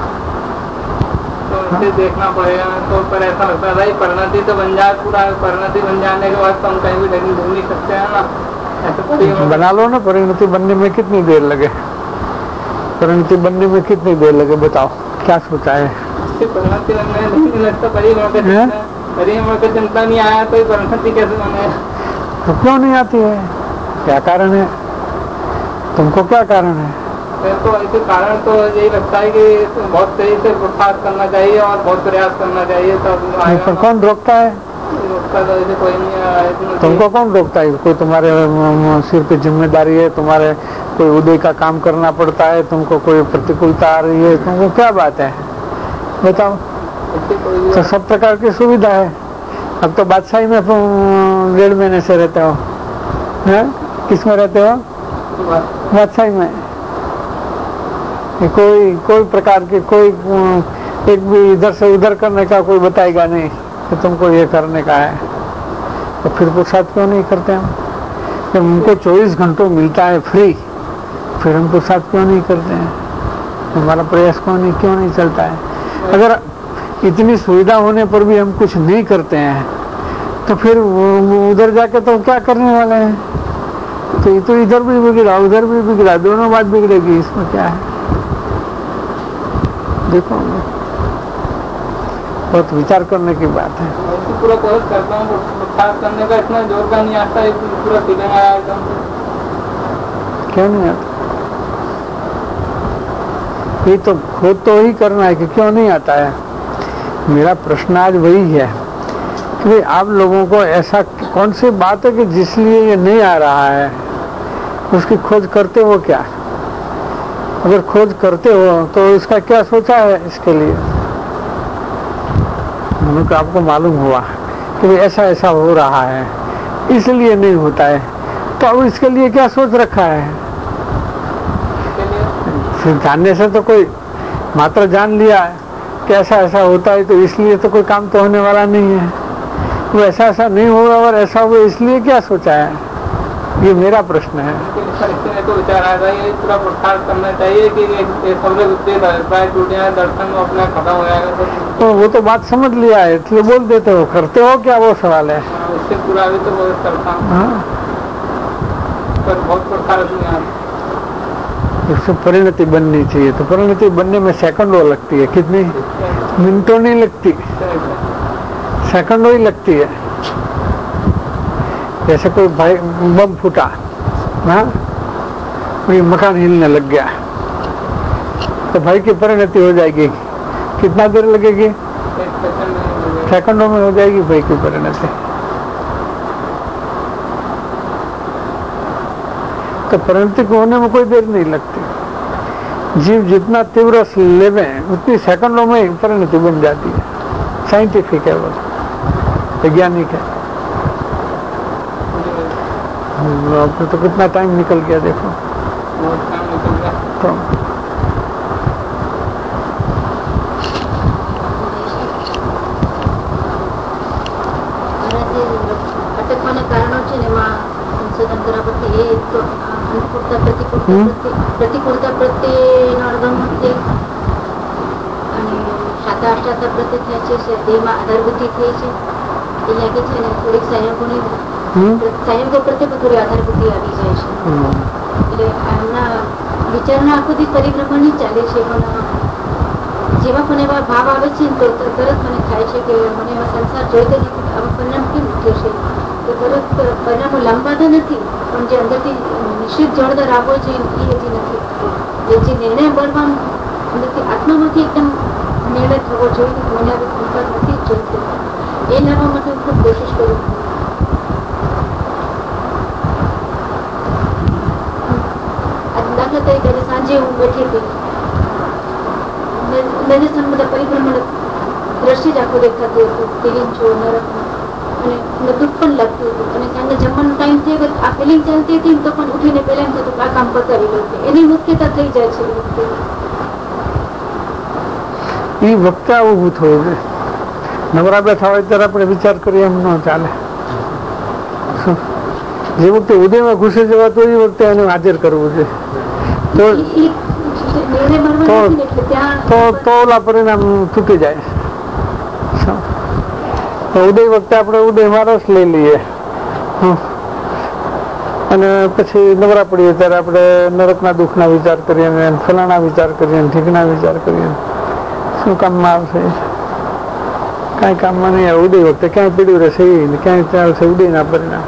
तो इसे देखना पड़ेगा. तो पर ऐसा लगता है भाई परिणति तो बन जाए, पूरा परिणति बन जाने के बाद तो हम कहीं भी नहीं घूम नहीं सकते हैं ना. ऐसे
बना लो ना. परिणति बनने में कितनी देर लगे? परिणति बनने में कितनी देर लगे बताओ? क्या सोचा है?
परिणति बनने में नहीं लगता. परिवार के चिंता नहीं आया तो परिणति कैसे बने?
तो क्यों नहीं आती है? क्या कारण है? तुमको क्या कारण है?
तो ऐसे कारण तो यही लगता है कि बहुत सही से प्रोत्साहित करना चाहिए और बहुत प्रयास करना चाहिए. तब
तो कौन रोकता है?
रोकता तो ऐसे कोई नहीं है.
तुमको कौन रोकता है? कोई तुम्हारे सिर पे जिम्मेदारी है, तुम्हारे कोई उदय का काम करना पड़ता है, तुमको कोई प्रतिकूलता आ रही है, तुमको क्या बात है बताओ? तो सब प्रकार की सुविधा है. अब तो बादशाही में डेढ़ महीने से रहते हो. है किस में रहते हो? बादशाही में. कोई कोई प्रकार की कोई एक भी इधर से उधर करने का कोई बताएगा नहीं कि तुमको ये करने का है. तो फिर पुरुषार्थ क्यों नहीं करते हम? जब हमको चौबीस घंटों मिलता है फ्री फिर हम पुरुषार्थ क्यों नहीं करते हैं? हमारा प्रयास क्यों नहीं क्यों नहीं चलता है? अगर इतनी सुविधा होने पर भी हम कुछ नहीं करते हैं तो फिर उधर जाके तो क्या करने वाले हैं? तो ये तो इधर भी बिगड़ा उधर भी बिगड़ा, दोनों बात बिगड़ेगी. इसमें क्या है? देखो बहुत विचार करने की बात है.
पूरा कोशिश करता हूँ करने का, इतना जोर का नहीं आता है. पूरा फीलिंग आया एकदम.
क्यों नहीं आता? ये तो खुद तो ही करना है कि क्यों नहीं आता है। मेरा प्रश्न आज वही है कि आप लोगों को ऐसा कौन सी बात है कि जिसलिए ये नहीं आ रहा है, उसकी खोज करते हो क्या? अगर खोज करते हो तो इसका क्या सोचा है इसके लिए? उनको आपको मालूम हुआ कि ऐसा ऐसा हो रहा है इसलिए नहीं होता है, तो अब इसके लिए क्या सोच रखा है? जानने से तो कोई मात्र जान लिया कि ऐसा ऐसा होता है तो इसलिए तो कोई काम तो होने वाला नहीं है। वो ऐसा ऐसा नहीं होगा और ऐसा हुआ इसलिए क्या सोचा है, ये मेरा प्रश्न है।
तो विचार आ रहा है पूरा पुरस्कार करना चाहिए कि दर्शन अपना खत्म हो जाएगा,
तो वो तो बात समझ लिया है इसलिए बोल देते हो। करते हो क्या, वो सवाल है।
उससे पूरा भी तो बहुत करता हूँ, पर बहुत पुरस्कार नहीं आता।
उससे परिणति बननी चाहिए, तो परिणति बनने में सेकंडों लगती है। कितनी? मिनटों नहीं लगती, सेकंडों ही लगती है। जैसे कोई भाई बम फूटा, हाँ, कोई मकान हिलने लग गया, तो भाई की परिणति हो जाएगी। कितना देर लगेगी? सेकंडों में हो जाएगी भाई की परिणति। तो परिणति को होने में कोई देर नहीं लगती। जीव जितना तीव्र लेवे उतनी सेकंडों में परिणति बन जाती है। साइंटिफिक है, वो वैज्ञानिक है। आपने तो कितना टाइम निकल गया देखो। तो
અટકવાના કારણો છે ને એમાં સંશોધન કરવા પ્રત્યે એ તો અનુકૂળતા પ્રતિકૂળતા પ્રત્યે પ્રતિકૂળતા પ્રત્યેનો અણગમત અને સાતા પ્રત્યે થયા છે, દેહમાં આધારભૂતિ થઈ છે એ લાગે છે ને થોડીક સંયોગોની સંયોગો પ્રત્યે પણ થોડી આધારભૂતિ આવી જાય છે. એટલે એમના વિચારના આખો દિવસ પરિભ્રમણની ચાલે છે, પણ જેવા પણ એવા ભાવ આવે છે તો તરત મને થાય છે કે મને એવા સંસાર જોઈતો નથી. આવા પરિણામ કેમ ઉઠે છે તો તરત પરિણામો લાંબાતા નથી, પણ જે અંદરથી નિશ્ચિત જળદર આવવો જોઈએ એ હજી નથી. એ જે નિર્ણય બળવાન અંદરથી આત્મામાંથી એકદમ નિર્ણય થવો જોઈએ કે મને હવે સંસાર નથી જ જોઈતો, એ લાવવા માટે હું ખૂબ કોશિશ કરું. દાખલા તરીકે સાંજે હું બેઠી હતી, મેં બધા પરિભ્રમણ દ્રશ્ય જ આખું દેખાતું હતું, ફિલિંગ છો નરકમાં, અને મને દુઃખ પણ લાગતું હતું. અને સાંજે જમવાનો ટાઈમ થઈ ગયો, આ ફિલિંગ ચાલતી હતી તો પણ ઉઠીને પહેલા એમ થતું આ કામ પતાવી લો, એની મુખ્યતા થઈ જાય છે.
એ વખતે આવું થયું છે. નવરા બેઠા હોય ત્યારે આપણે વિચાર કરીએ એમ ન ચાલે. જે વખતે ઉદયમાં ઘૂસી જવા તો એ વખતે એને હાજર કરવું છે, તો તો ઓલા પરિણામ ચૂકી જાય. તો ઉદય વખતે આપણે ઉદયમાં રસ લઈ લઈએ અને પછી નવરા પડીએ ત્યારે આપણે નરકના દુઃખના વિચાર કરીએ ને ફલાણા વિચાર કરીએ ઠીકના વિચાર કરીએ. શું કામમાં આવશે? કાંઈ કામમાં નહીં આવે. ઉદય વખતે ક્યાંય પીડ્યું રહેશે એ ક્યાંય ચાલશે ઉદયના પરિણામ.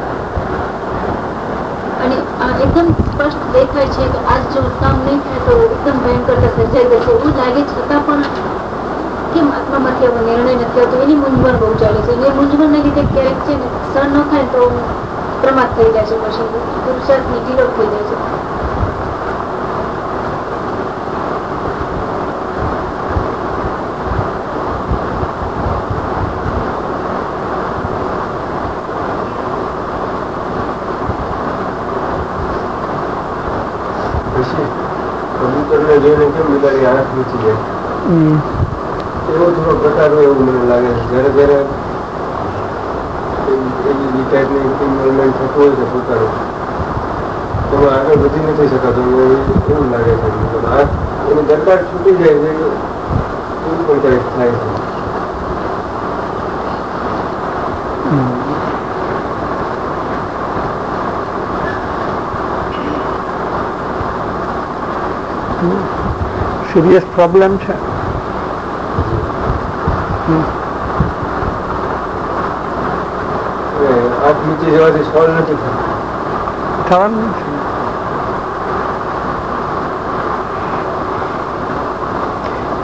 એકદમ સ્પષ્ટ દેખાય છે કે આજ જો કામ નહીં થાય તો એકદમ ભયંકરતા સર્જાઈ જશે એવું લાગે, છતાં પણ કેમ આત્મામાંથી આવો નિર્ણય નથી આવતો એની મૂંઝવણ બહુ ચાલે છે. એ મૂંઝવણના લીધે ક્યારેક છે ને સહન ન થાય તો પ્રમાદ થઈ જાય છે, પછી પુરુષાર્થની ઢીલો થઈ જાય છે.
જોઈને કેમ બિલાડી આંખ નીચી જાય એવો થોડો પ્રકાર હોય એવું મને લાગે છે. જયારે જયારે એ ટાઈપની ઇન્વોલ્વમેન્ટ થતું હોય છે પોતાનું, એમાં આગળ વધી નથી શકાતું એવું લાગે છે. આંખ એની દરકાર છૂટી જાય છે એવું પણ ક્યારેક થાય છે.
સિરિયસ પ્રોબ્લેમ છે.
આંખ નીચે જવાથી સોલ્વ નથી
થવાનું નથી.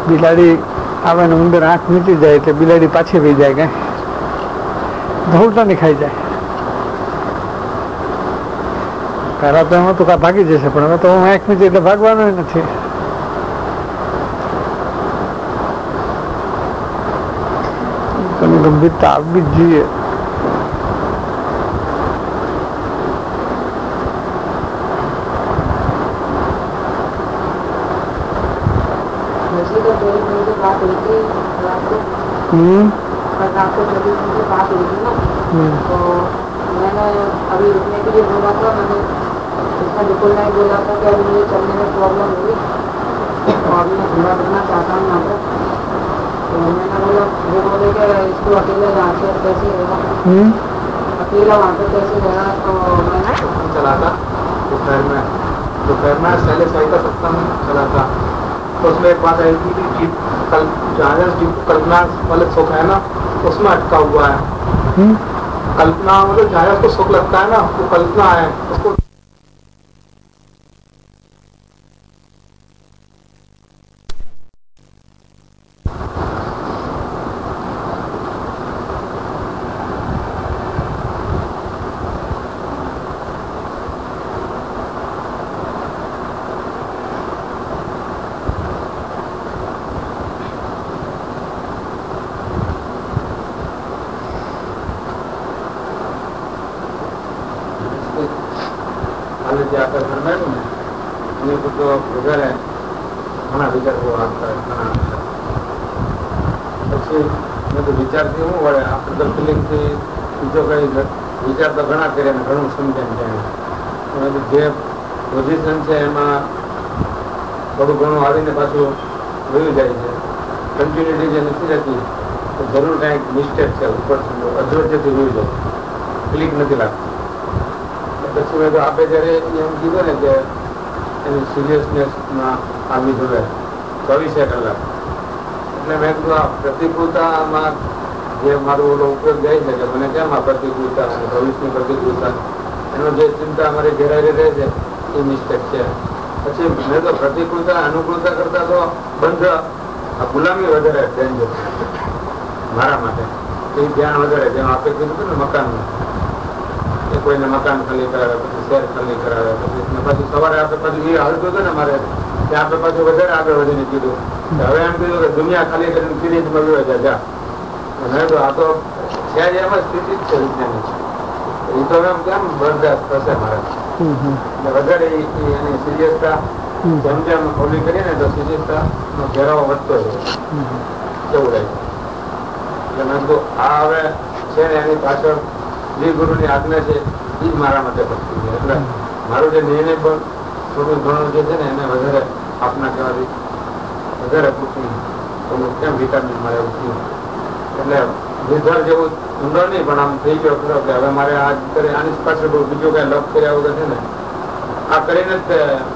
બિલાડી આવે ને ઉંદર આંખ મીટી જાય એટલે બિલાડી પાછી વહી જાય, કઈ ધોળતાની ખાઈ જાય. પહેલા તો એમાં તો કા ભાગી જશે, પણ હવે તો હું આંખ મીટી એટલે ભાગવાનું નથી. ગંભીરતા આવવી જ જોઈએ. हम्म
आपको जल्दी मुझे बात हुई थी ना, तो मैंने अभी रुकने के लिए बोला था, मैंने इसका बिल्कुल नहीं बोला था कि अभी मुझे चलने में प्रॉब्लम हुई और मैं घूमा करना चाहता हूँ यहाँ पर. तो मैंने बोला, वो बोले कि इसको अकेले यहाँ से कैसे रहेगा, अकेला वहाँ पर कैसे रहेगा. तो मैंने
चला था दोपहर में दोपहर में पहले सही का सत्संग चला था, तो उसमें एक बात आई थी कि जीप कल जहाँ जीप कल्पना वाले सुख है ना, उसमें अटका हुआ है. कल्पना मतलब जहाँ उसको सुख लगता है ना, वो कल्पना है उसको. जाकर घर में उन्हें कुछ गुजर है घना विचार को आता है घना પછી મેં તો વિચારતી હું વળે આપણે ફિલિંગથી બીજો કઈ વિચાર તો ઘણા કરે ને ઘણું સમજાય જાય. જે પોઝિશન છે એમાં થોડું ઘણું આવીને પાછું વયું જાય છે. કન્ટિન્યુટી જે નથી રહેતી તો જરૂર કાંઈક મિસ્ટેક છે, ઉપર અધ્વર્યથી વયું જાય, ક્લિક નથી લાગતું. પછી મેં તો આપે જયારે એમ કીધું ને કે એની સિરિયસનેસમાં આવી જોઈએ ચોવીસે કલાક, એટલે મેં કીધું આ પ્રતિકૂળતામાં જે મારું ઓલો ઉપયોગ જાય છે કે મને કેમ આ પ્રતિકૂળતા અને ભવિષ્યની પ્રતિકૂળતા એનો જે ચિંતા અમારી ઘેરાયેલી રહે છે એ મિસ્ટેક છે. પછી મેં તો પ્રતિકૂળતા અનુકૂળતા કરતા તો બંધ આ ગુલામી વધારે ડેન્જર મારા માટે. એ ધ્યાન વધારે જેમ આપે કીધું હતું ને મકાનનું, એ કોઈને મકાન ખાલી કરાવે, પછી શેર ખાલી કરાવે, પછી પછી સવારે આપણે પછી એ હાલતું હતું ને મારે ત્યાં આપણે પાછું વધારે આગળ વધીને કીધું હવે એમ કીધું કે દુનિયા ખાલી કરીને સિરીઝમાં ગયો છે જા. મેં તો આ તો છે જ એમાં સ્થિતિ જ છે વિજ્ઞાનની, એ તો એમ કેમ બરદાસ્ત થશે મારે. વધારે એની સિરિયસતા જેમ જેમ ઓલી કરીએ ને તો સિરિયસતા નો ઘેરાવો વધતો જાય એવું રહે. એટલે મેં તો આ હવે છે ને એની પાછળ જે ગુરુની આજ્ઞા છે એ જ મારા માટે પડતી છે. એટલે મારું જે નિર્ણય પણ થોડું ઘણું જે છે ને એને વધારે આપના કહેવાથી વધારે પૂછવું થોડું કેમ વિટામિન મળે એવું થયું. એટલે નિર્ધાર જેવું ઊંડો નહીં પણ આમ થઈ ગયો ખરો કે હવે મારે આ કરે આની પાછળ બીજું કઈ લપ કર્યા વગર છે ને આ કરીને જ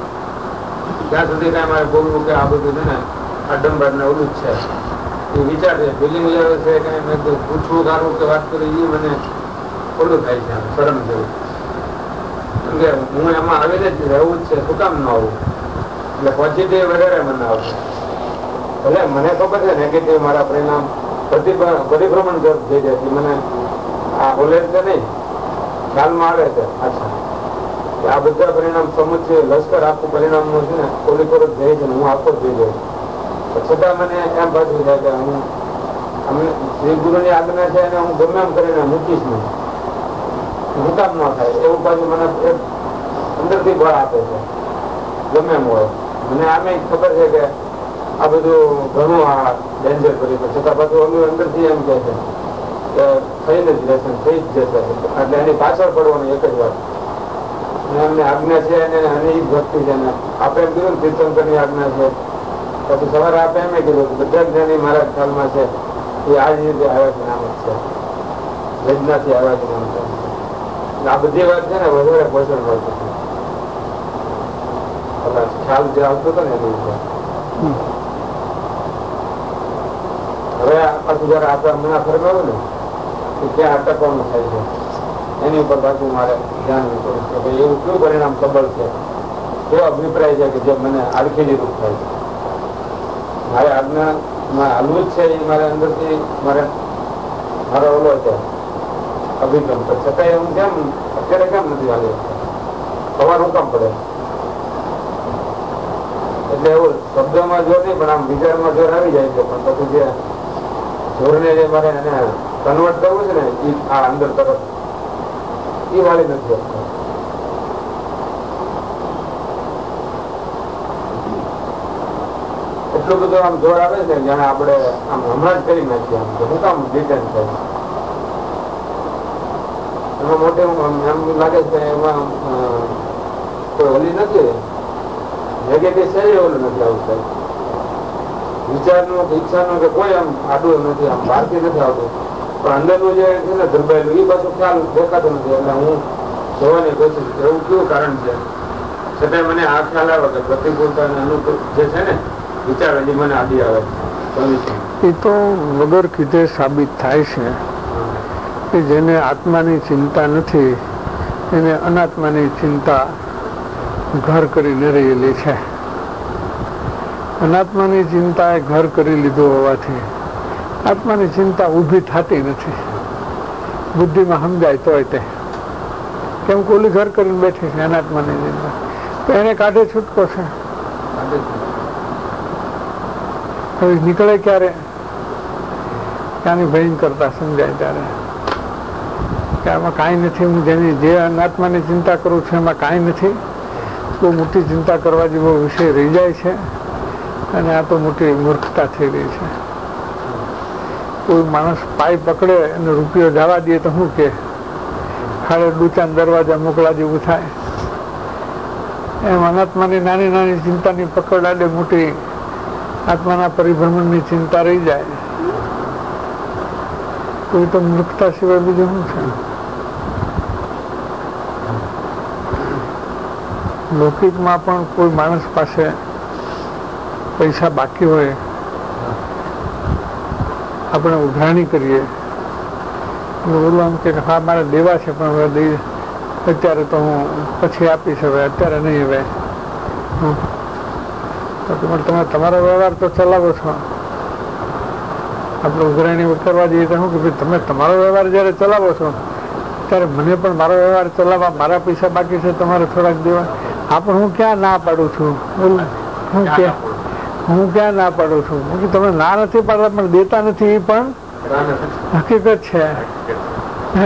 ત્યાં સુધી કઈ મારે બોલવું કે આ બધું છે ને આડંબર ને ઓલું જ છે એ વિચાર છે. ફિલિંગ છે કઈ મેં પૂછવું કાઢવું કે વાત કરું એ મને ઓલું થાય છે, શરમ જેવું. કેમ કે હું એમાં આવીને જ રહેવું જ છે, શું કામ ન આવું. એટલે પોઝિટિવ વધારે મને આવશે. ભલે મને ખબર છે નેગેટિવ મારા પરિણામ પરિભ્રમણ થઈ જાય મને આ બોલે છે નહીં ખ્યાલમાં આવે છે. અચ્છા આ બધા પરિણામ સમુચ્ચય લશ્કર આખું પરિણામ નું છે ને ઓલી પર જ જાય છે ને હું આખો જ થઈ જાય. છતાં મને એમ પાછું થાય કે હું અમે શ્રી ગુરુની આજ્ઞા છે અને હું ગમે એમ કરીને મૂકીશ નહીં, હું કામ ન થાય એવું પાછું મને અંદરથી બળ આપે છે ગમે એમ હોય. મને આમે ખબર છે કે આ બધું ઘણું આ ડેન્જર કરી છે, છતાં પાછું અમે અંદરથી એમ કહે છે કે થઈને જ રહેશે, થઈ જ જશે. એટલે એની પાછળ પડવાની એક જ વાત એમને આજ્ઞા છે અને એની જ ભક્તિ છે ને આપણે એમ કીધું ને તીર્થંકરની આજ્ઞા છે. પછી સવારે આપણે એમ કીધું કે બધા જ્ઞાની મારા ખ્યાલમાં છે એ આ જ રીતે આવ્યા છે નામ જ છે વેદનાથી આવ્યા છે નામ છે. આ બધી વાત છે ને વધારે પોષણ મળતું ખ્યાલ જે આવતો હતો ને એની ઉપર. હવે પાછું જયારે આપડે હમણાં ફરવાનું ને તો ક્યાં અટકવાનું થાય છે એની ઉપર પાછું મારે ધ્યાન કરું કે ભાઈ એવું કયું પરિણામ સબળ છે, કેવો અભિપ્રાય છે કે જે મને આડખેલી રૂપ થાય છે. મારે આજ્ઞા હાલવું જ છે એ મારે અંદરથી મારે મારો ઓલો છે અભિગમ, તો છતાંય હું કેમ અત્યારે કેમ નથી હાલી ખબર હું કામ પડે? એટલે એવું શબ્દમાં જોર નહીં પણ આમ વિચારમાં જોર આવી જાય છે, પણ પછી જે જોરને જે મારે એને કન્વર્ટ કરવું છે ને એ આ અંદર તરફ એ વાળી નથી. એટલું બધું આમ જોર આવે છે જાણે આપણે આમ હમણાં જ કરી નાખીએ, આમ તો શું કામ ડિટેન થાય એમાં મોટે એમ લાગે છે એમાં કોઈ ઓલી નથી, નેગેટિવ છે ઓલું નથી આવતું, વિચારનું ઈચ્છાનું કે કોઈ આમ આડું નથી, આમ બહારથી નથી આવતું, પણ અંદરનું જે છે ને ધરબાયેલું એ પાછું ખ્યાલ દેખાતો નથી. એટલે હું જોવાની કોશિશ એવું કેવું કારણ છે, છતાંય મને આ ખ્યાલ આવે કે પ્રતિકૂળતા અનુકૂળ જે છે ને વિચાર હજી મને આદિ આવે છે.
એ તો વગર કીધે સાબિત થાય છે કે જેને આત્માની ચિંતા નથી એને અનાત્માની ચિંતા ઘર કરીને રહેલી છે. અનાત્માની ચિંતા એ ઘર કરી લીધું હોવાથી આત્માની ચિંતા ઊભી થતી નથી. બુદ્ધિમાં સમજાય તોય તે કેમ કોલી ઘર કરીને બેઠી છે અનાત્માની ચિંતા, તો એને કાઢે છૂટકો છે. હવે નીકળે ક્યારે? ત્યાંની ભયંકરતા સમજાય ત્યારે કે આમાં કાંઈ નથી, હું જેની જે અનાત્માની ચિંતા કરું છું એમાં કાંઈ નથી, બહુ મોટી ચિંતા કરવા જેવો વિષય રહી જાય છે અને આ તો મોટી મૂર્ખતા થઈ રહી છે. કોઈ માણસ પાય પકડે અને રૂપિયો જવા દે તો શું કે ખાડે ડૂચા દરવાજા મોકલા જેવું થાય. એમ અનાત્માની નાની નાની ચિંતાની પકડ આડે મોટી આત્માના પરિભ્રમણની ચિંતા રહી જાય તો એ તો મૂર્ખતા સિવાય બીજું શું છે? લૌકિકમાં પણ કોઈ માણસ પાસે પૈસા બાકી હોય, આપણે ઉઘરાણી કરીએ, બોલું આમ કે હા મારે દેવા છે પણ હવે દઈ અત્યારે તો હું પછી આપીશ, હવે અત્યારે નહીં, હવે તમે તમારો વ્યવહાર તો ચલાવો છો. આપણે ઉઘરાણી કરવા જઈએ તો શું કે ભાઈ તમે તમારો વ્યવહાર જયારે ચલાવો છો ત્યારે મને પણ મારો વ્યવહાર ચલાવવા મારા પૈસા બાકી છે, તમારે થોડાક દેવા. આ પણ હું ક્યાં ના પાડું છું? હું ક્યાં હું ક્યાં ના પાડું છું? તમે ના નથી પાડતા પણ દેતા નથી, એ પણ હકીકત છે. હે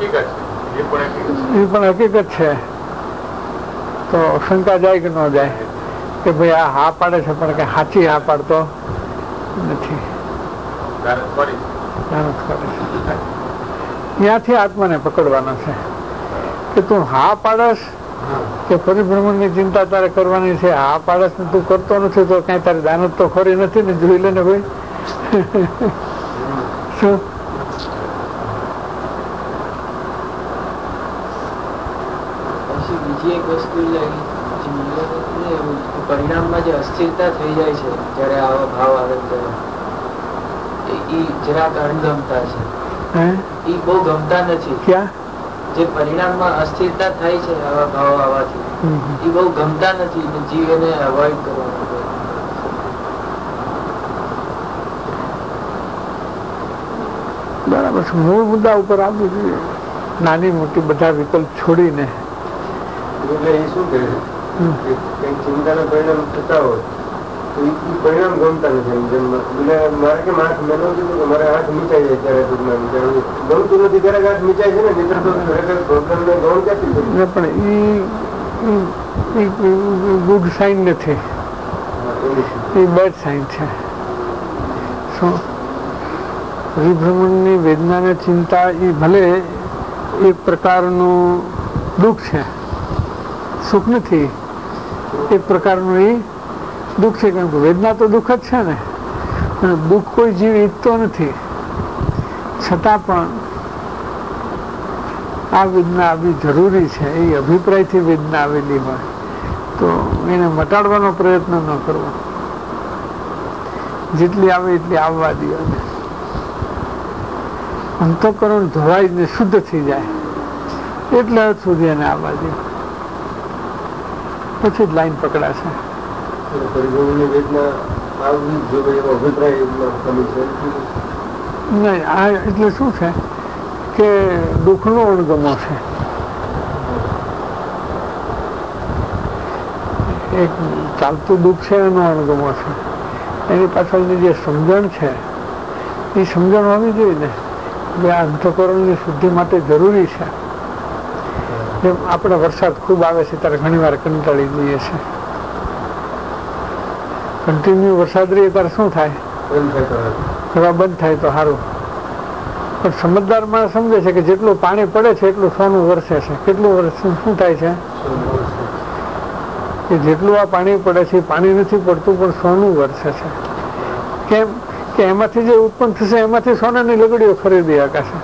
એ પણ હકીકત છે. તો શંકા જાય કે ન જાય કે ભાઈ આ હા પાડે છે પણ કે સાચી હા પાડતો નથી. ત્યાંથી આત્માને પકડવાનો છે કે તું હા પાડસ કે પરિભ્રમણની ચિંતા તારે કરવાની છે. હા પાડસ ને તું કરતો નથી તો કઈ તારી દાનત તો ખોરી નથી ને, જોઈ લે ને ભાઈ. શું
બીજી એક વસ્તુ પરિણામમાં જે અસ્થિરતા થઈ જાય છે જયારે આવા ભાવ આવે ત્યારે એ જરાક અણગમતા છે, એ બહુ ગમતા નથી.
ક્યાં
જે પરિણામમાં અસ્થિરતા થાય છે આવા ભાવ આવવાથી એ બહુ ગમતા નથી, જીવ એને અવોઇડ કરવાનું.
બરાબર છે. મૂળ મુદ્દા ઉપર આવવું જોઈએ, નાની મોટી બધા વિકલ્પ છોડીને.
એટલે એ શું કરે છે કઈક ચિંતાના પરિણામ થતા હોય તો એ પરિણામ ગમતા નથી. મારે કે આંખ મેં કીધું કે મારે આંખ મીચાઈ જાય ત્યારે ટૂંકમાં ગમતું નથી ત્યારે આંખ મીચાય છે ને, મિત્ર તો પ્રોબ્લેમને ગૌણ ક્યાંથી
પણ એ ગુડ સાઇન નથી, એ બેડ સાઇન છે. શું પરિભ્રમણની વેદનાને ચિંતા એ ભલે એક પ્રકારનું દુઃખ છે, સુખ નથી, એક પ્રકારનું એ દુઃખ છે. કારણ કે વેદના તો દુઃખ જ છે ને, અને દુઃખ કોઈ જીવ ઈચ્છતો નથી, છતાં પણ આ વેદના આવી જરૂરી છે એ અભિપ્રાયથી વેદના આવેલી હોય તો એને મટાડવાનો પ્રયત્ન ન કરવો. જેટલી આવે એટલી આવવા દે, અંતઃકરણ ધોવાઈને શુદ્ધ થઈ જાય એટલે હદ સુધી એને આવવા દે, પછી જ લાઈન પકડાશે.
પરિભ્રમણની વેદના
નહીં, આ એટલે શું છે કે દુઃખનો અણગમો છે. એક ચાલતું દુઃખ છે એનો અણગમો છે. એની પાછળની જે સમજણ છે એ સમજણ હોવી જોઈએ ને કે આ અંતઃકરણની શુદ્ધિ માટે જરૂરી છે. જેમ આપણે વરસાદ ખૂબ આવે છે ત્યારે ઘણી વાર કંટાળી જઈએ છીએ. કન્ટિન્યુ વરસાદ રહીએ ત્યારે શું થાય? હવા બંધ થાય તો સારું. પણ સમજદાર માણસ સમજે છે કે જેટલું પાણી પડે છે એટલું સોનું વરસે છે. કેટલું વર્ષ શું થાય છે કે જેટલું આ પાણી પડે છે પાણી નથી પડતું પણ સોનું વરસે છે. કેમ કે એમાંથી જે ઉત્પન્ન થશે એમાંથી સોનાની લગડીઓ ખરીદી શકાશે.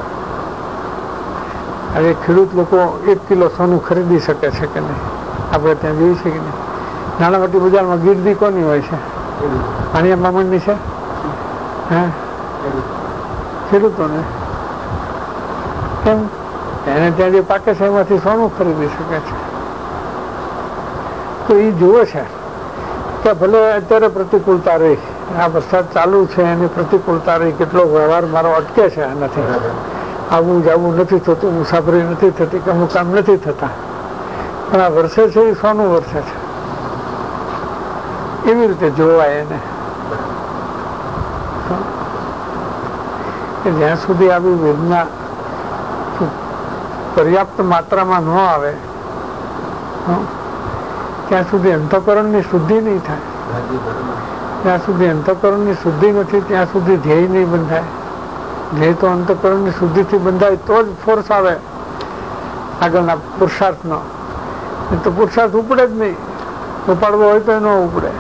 હવે ખેડૂત લોકો એક કિલો સોનું ખરીદી શકે છે કે નહીં? આપણે ત્યાં જોયું છે કે નહીં? નાણાવટી બજારમાં ગીરદી કોની હોય છે? પાણીયા મામણની છે. હા, ખેડૂતોને. કેમ? એને ત્યાં જે પાકે છે એમાંથી સોનું ખરીદી શકે છે. તો એ જુએ છે કે ભલે અત્યારે પ્રતિકૂળતા રહી, આ વરસાદ ચાલુ છે એની પ્રતિકૂળતા રહી, કેટલો વ્યવહાર મારો અટકે છે નથી, આવું જવું નથી થતું, મુસાફરી નથી થતી, કે અમુક કામ નથી થતા, પણ આ વર્ષે છે એ સોનું વર્ષે છે. એવી રીતે જોવાય એને. કે જ્યાં સુધી આવી વેદના પર્યાપ્ત માત્રામાં ન આવે ત્યાં સુધી અંતઃકરણની શુદ્ધિ નહીં થાય. જ્યાં સુધી અંતઃકરણની શુદ્ધિ નથી ત્યાં સુધી ધ્યેય નહીં બંધાય. ધ્યેય તો અંતઃકરણની શુદ્ધિથી બંધાય તો જ ફોર્સ આવે આગળના પુરુષાર્થનો. તો પુરુષાર્થ ઉપડે જ નહીં. ઉપાડવો હોય તો એનો ઉપડે.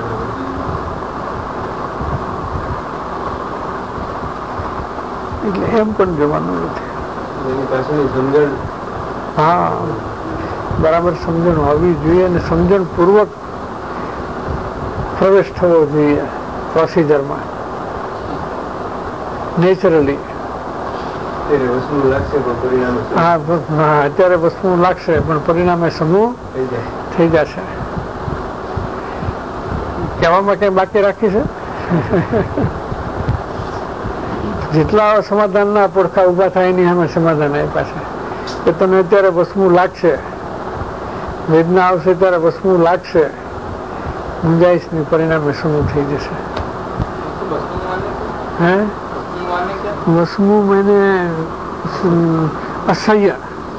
એટલે એમ પણ જવાનું નથી. હા, બરાબર સમજણ હોવી જોઈએ અને સમજણ પૂર્વક પ્રવેશ થવો જોઈએ પ્રોસિજરમાં. નેચરલી. હા, અત્યારે વસ્તુ લાગશે પણ પરિણામે સમૂહ થઈ જશે. કહેવામાં કઈ બાકી રાખી છે? જેટલા સમાધાનના પડખા ઉભા થાય એની સામે સમાધાન આપ્યા છે કે તને અત્યારે વસવું લાગશે, વેદના આવશે ત્યારે વસવું લાગશે, ગુંજાઈશની પરિણામે સમૂહ થઈ જશે. હે વસવું मैंने असह्य,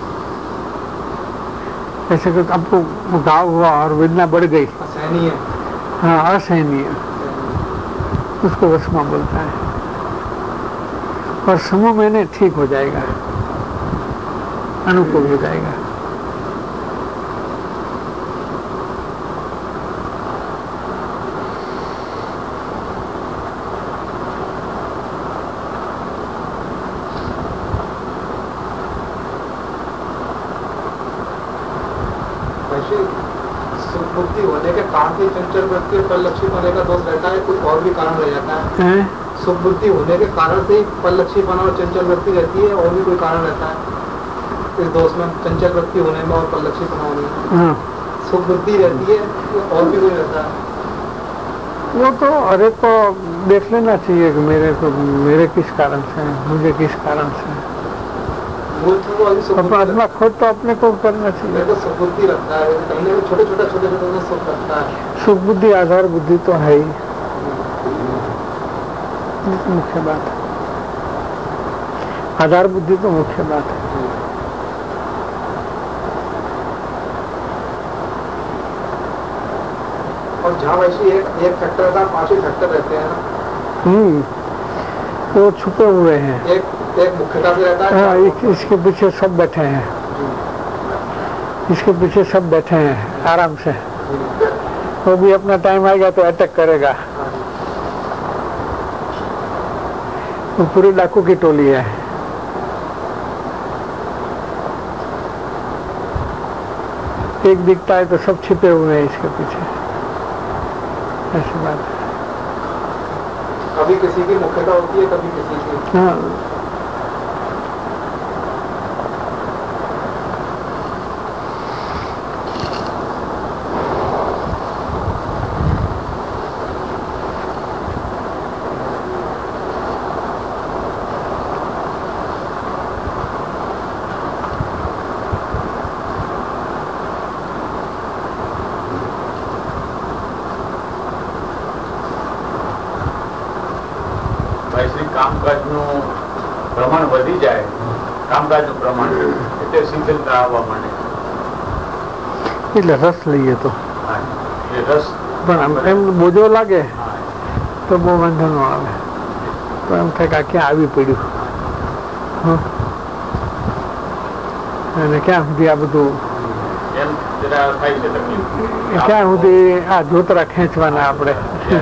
ऐसे कि आपको घाव हुआ और वेदना बढ़ गई, हाँ असहनीय, उसको वसमा बोलता है. और समूह मैंने ठीक हो जाएगा, अनुकूल हो जाएगा.
सुखमुक्ति होने के कारण से चंचल वृत्ति और परलक्षी होने का दोष रहता है, कुछ और भी कारण रह जाता है? सुख बुद्धि होने के कारण से परलक्षी बना और चंचल वृत्ति रहती है, और भी कोई कारण रहता है इस दोष में, चंचल वृत्ति होने में और परलक्षी बना होने में? सुख बुद्धि रहती है, और भी कोई रहता है?
वो तो हर एक को देख लेना चाहिए कि मेरे को मेरे किस कारण से, मुझे किस कारण से. आत्मा खुद तो अपने को करना चाहिए.
तो सुख बुद्धि रखता है, करने में छोटे छोटे छोटे छोटे सुख रखता है.
सुख बुद्धि आधार बुद्धि तो है ही, मुख्य बात है. आधार बुद्धि तो मुख्य बात है.
और जहाँ वैसे एक एक फैक्टर रहता है, पांच ही फैक्टर रहते हैं ना.
हम्म वो छुपे हुए हैं.
एक एक मुख्यता से रहता है.
हाँ, एक, इसके पीछे सब बैठे हैं, इसके पीछे सब बैठे हैं आराम से. वो भी अपना टाइम आएगा तो अटैक करेगा. वो पूरी डाकू की टोली है. एक दिखता है तो सब छिपे हुए हैं इसके पीछे. ऐसी बात है.
कभी किसी की मुख्यता होती है, कभी किसी की.
हाँ,
કામકાજનું પ્રમાણ વધી જાય, કામકાજનું પ્રમાણ એટલે શીતળતા આવવા માંડે.
એટલે રસ લઈએ તો
રસ
પણ એમ બોજો લાગે તો બહુ વાંધો ન આવે. તો એમ થાય કે આ ક્યાં આવી પડ્યું અને ક્યાં સુધી આ બધું, ક્યાં સુધી આ જોતરા ખેંચવાના આપણે.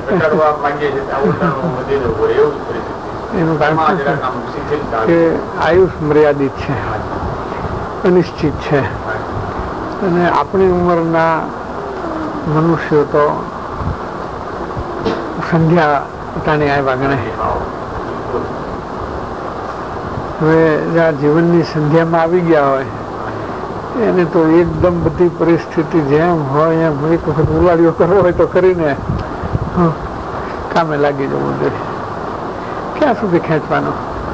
એનું કારણ શું છે કે આયુષ મર્યાદિત છે, અનિશ્ચિત છે, અને આપણી ઉંમરના મનુષ્યો તો સંધ્યા ટાણે આવ્યા ગણાય. હવે જ્યાં જીવનની સંધ્યામાં આવી ગયા હોય એને તો એકદમ બધી પરિસ્થિતિ જેમ હોય એમ એક વખત ઉલાડીઓ કરવો હોય તો કરીને કામે લાગી જવું જોઈએ. ક્યાં સુધી ખેંચવાનો?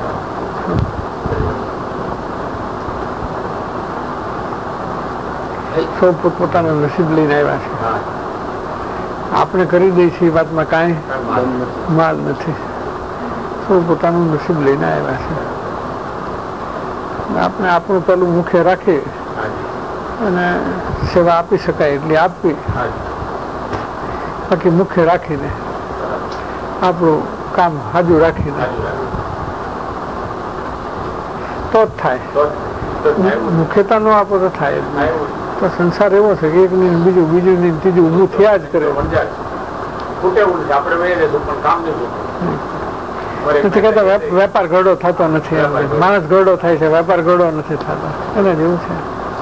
સૌ પોતપોતાનું નસીબ લઈને આવ્યા છે. આપણે કરી દઈએ છીએ એ વાતમાં કાંઈ માલ નથી. સૌ પોતાનું નસીબ લઈને આવ્યા છે. આપણે આપણું પેલું મુખ્ય રાખી અને સેવા આપી શકાય એટલી આપવી, બાકી મુખ્ય રાખીને આપણું કામ હાજુ રાખીને તો જ થાય. મુખ્યતા ન આપો તો થાય તો સંસાર એવો છે કે એક ને બીજું બીજું ને ત્રીજું ઊભું થયા જ કરે. નથી કહેતા વેપાર ગરડો થતો નથી, માણસ ગરડો થાય છે, વેપાર ગરડો નથી થતો. એના જેવું છે.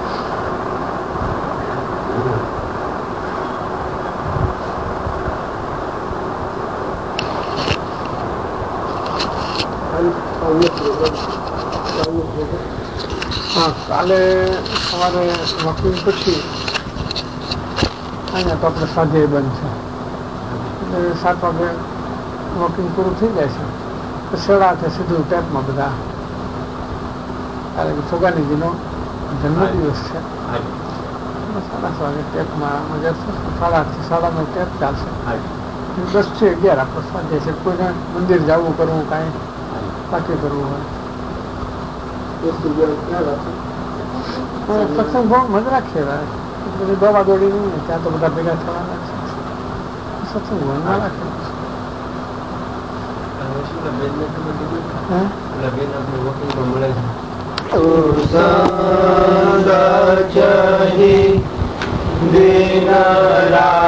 હા, કાલે સવારે વોકિંગ પછી અહીંયા તો આપણે સાંજે બંધ છે એટલે સાત વાગે વોકિંગ પૂરું થઈ જાય છે. સાડા આઠે સીધું ટેપમાં બધા. કારણ કે છોગાનીજીનો જન્મદિવસ છે. સાડા છ વાગે ટેપમાં મજા છે. સાડા આઠથી સાડા નવ ટેપ ચાલશે. દસ થી અગિયાર આપણે સાંજે છે. કોઈને મંદિર જવું કરવું કાંઈ બાકી કરવું હોય સત્સંગ બહુ મજા રાખીએ. બધી દોડા દોડી નહીં, ત્યાં તો બધા ભેગા થવાના છે. સત્સંગ ભણવા રાખે.
દિન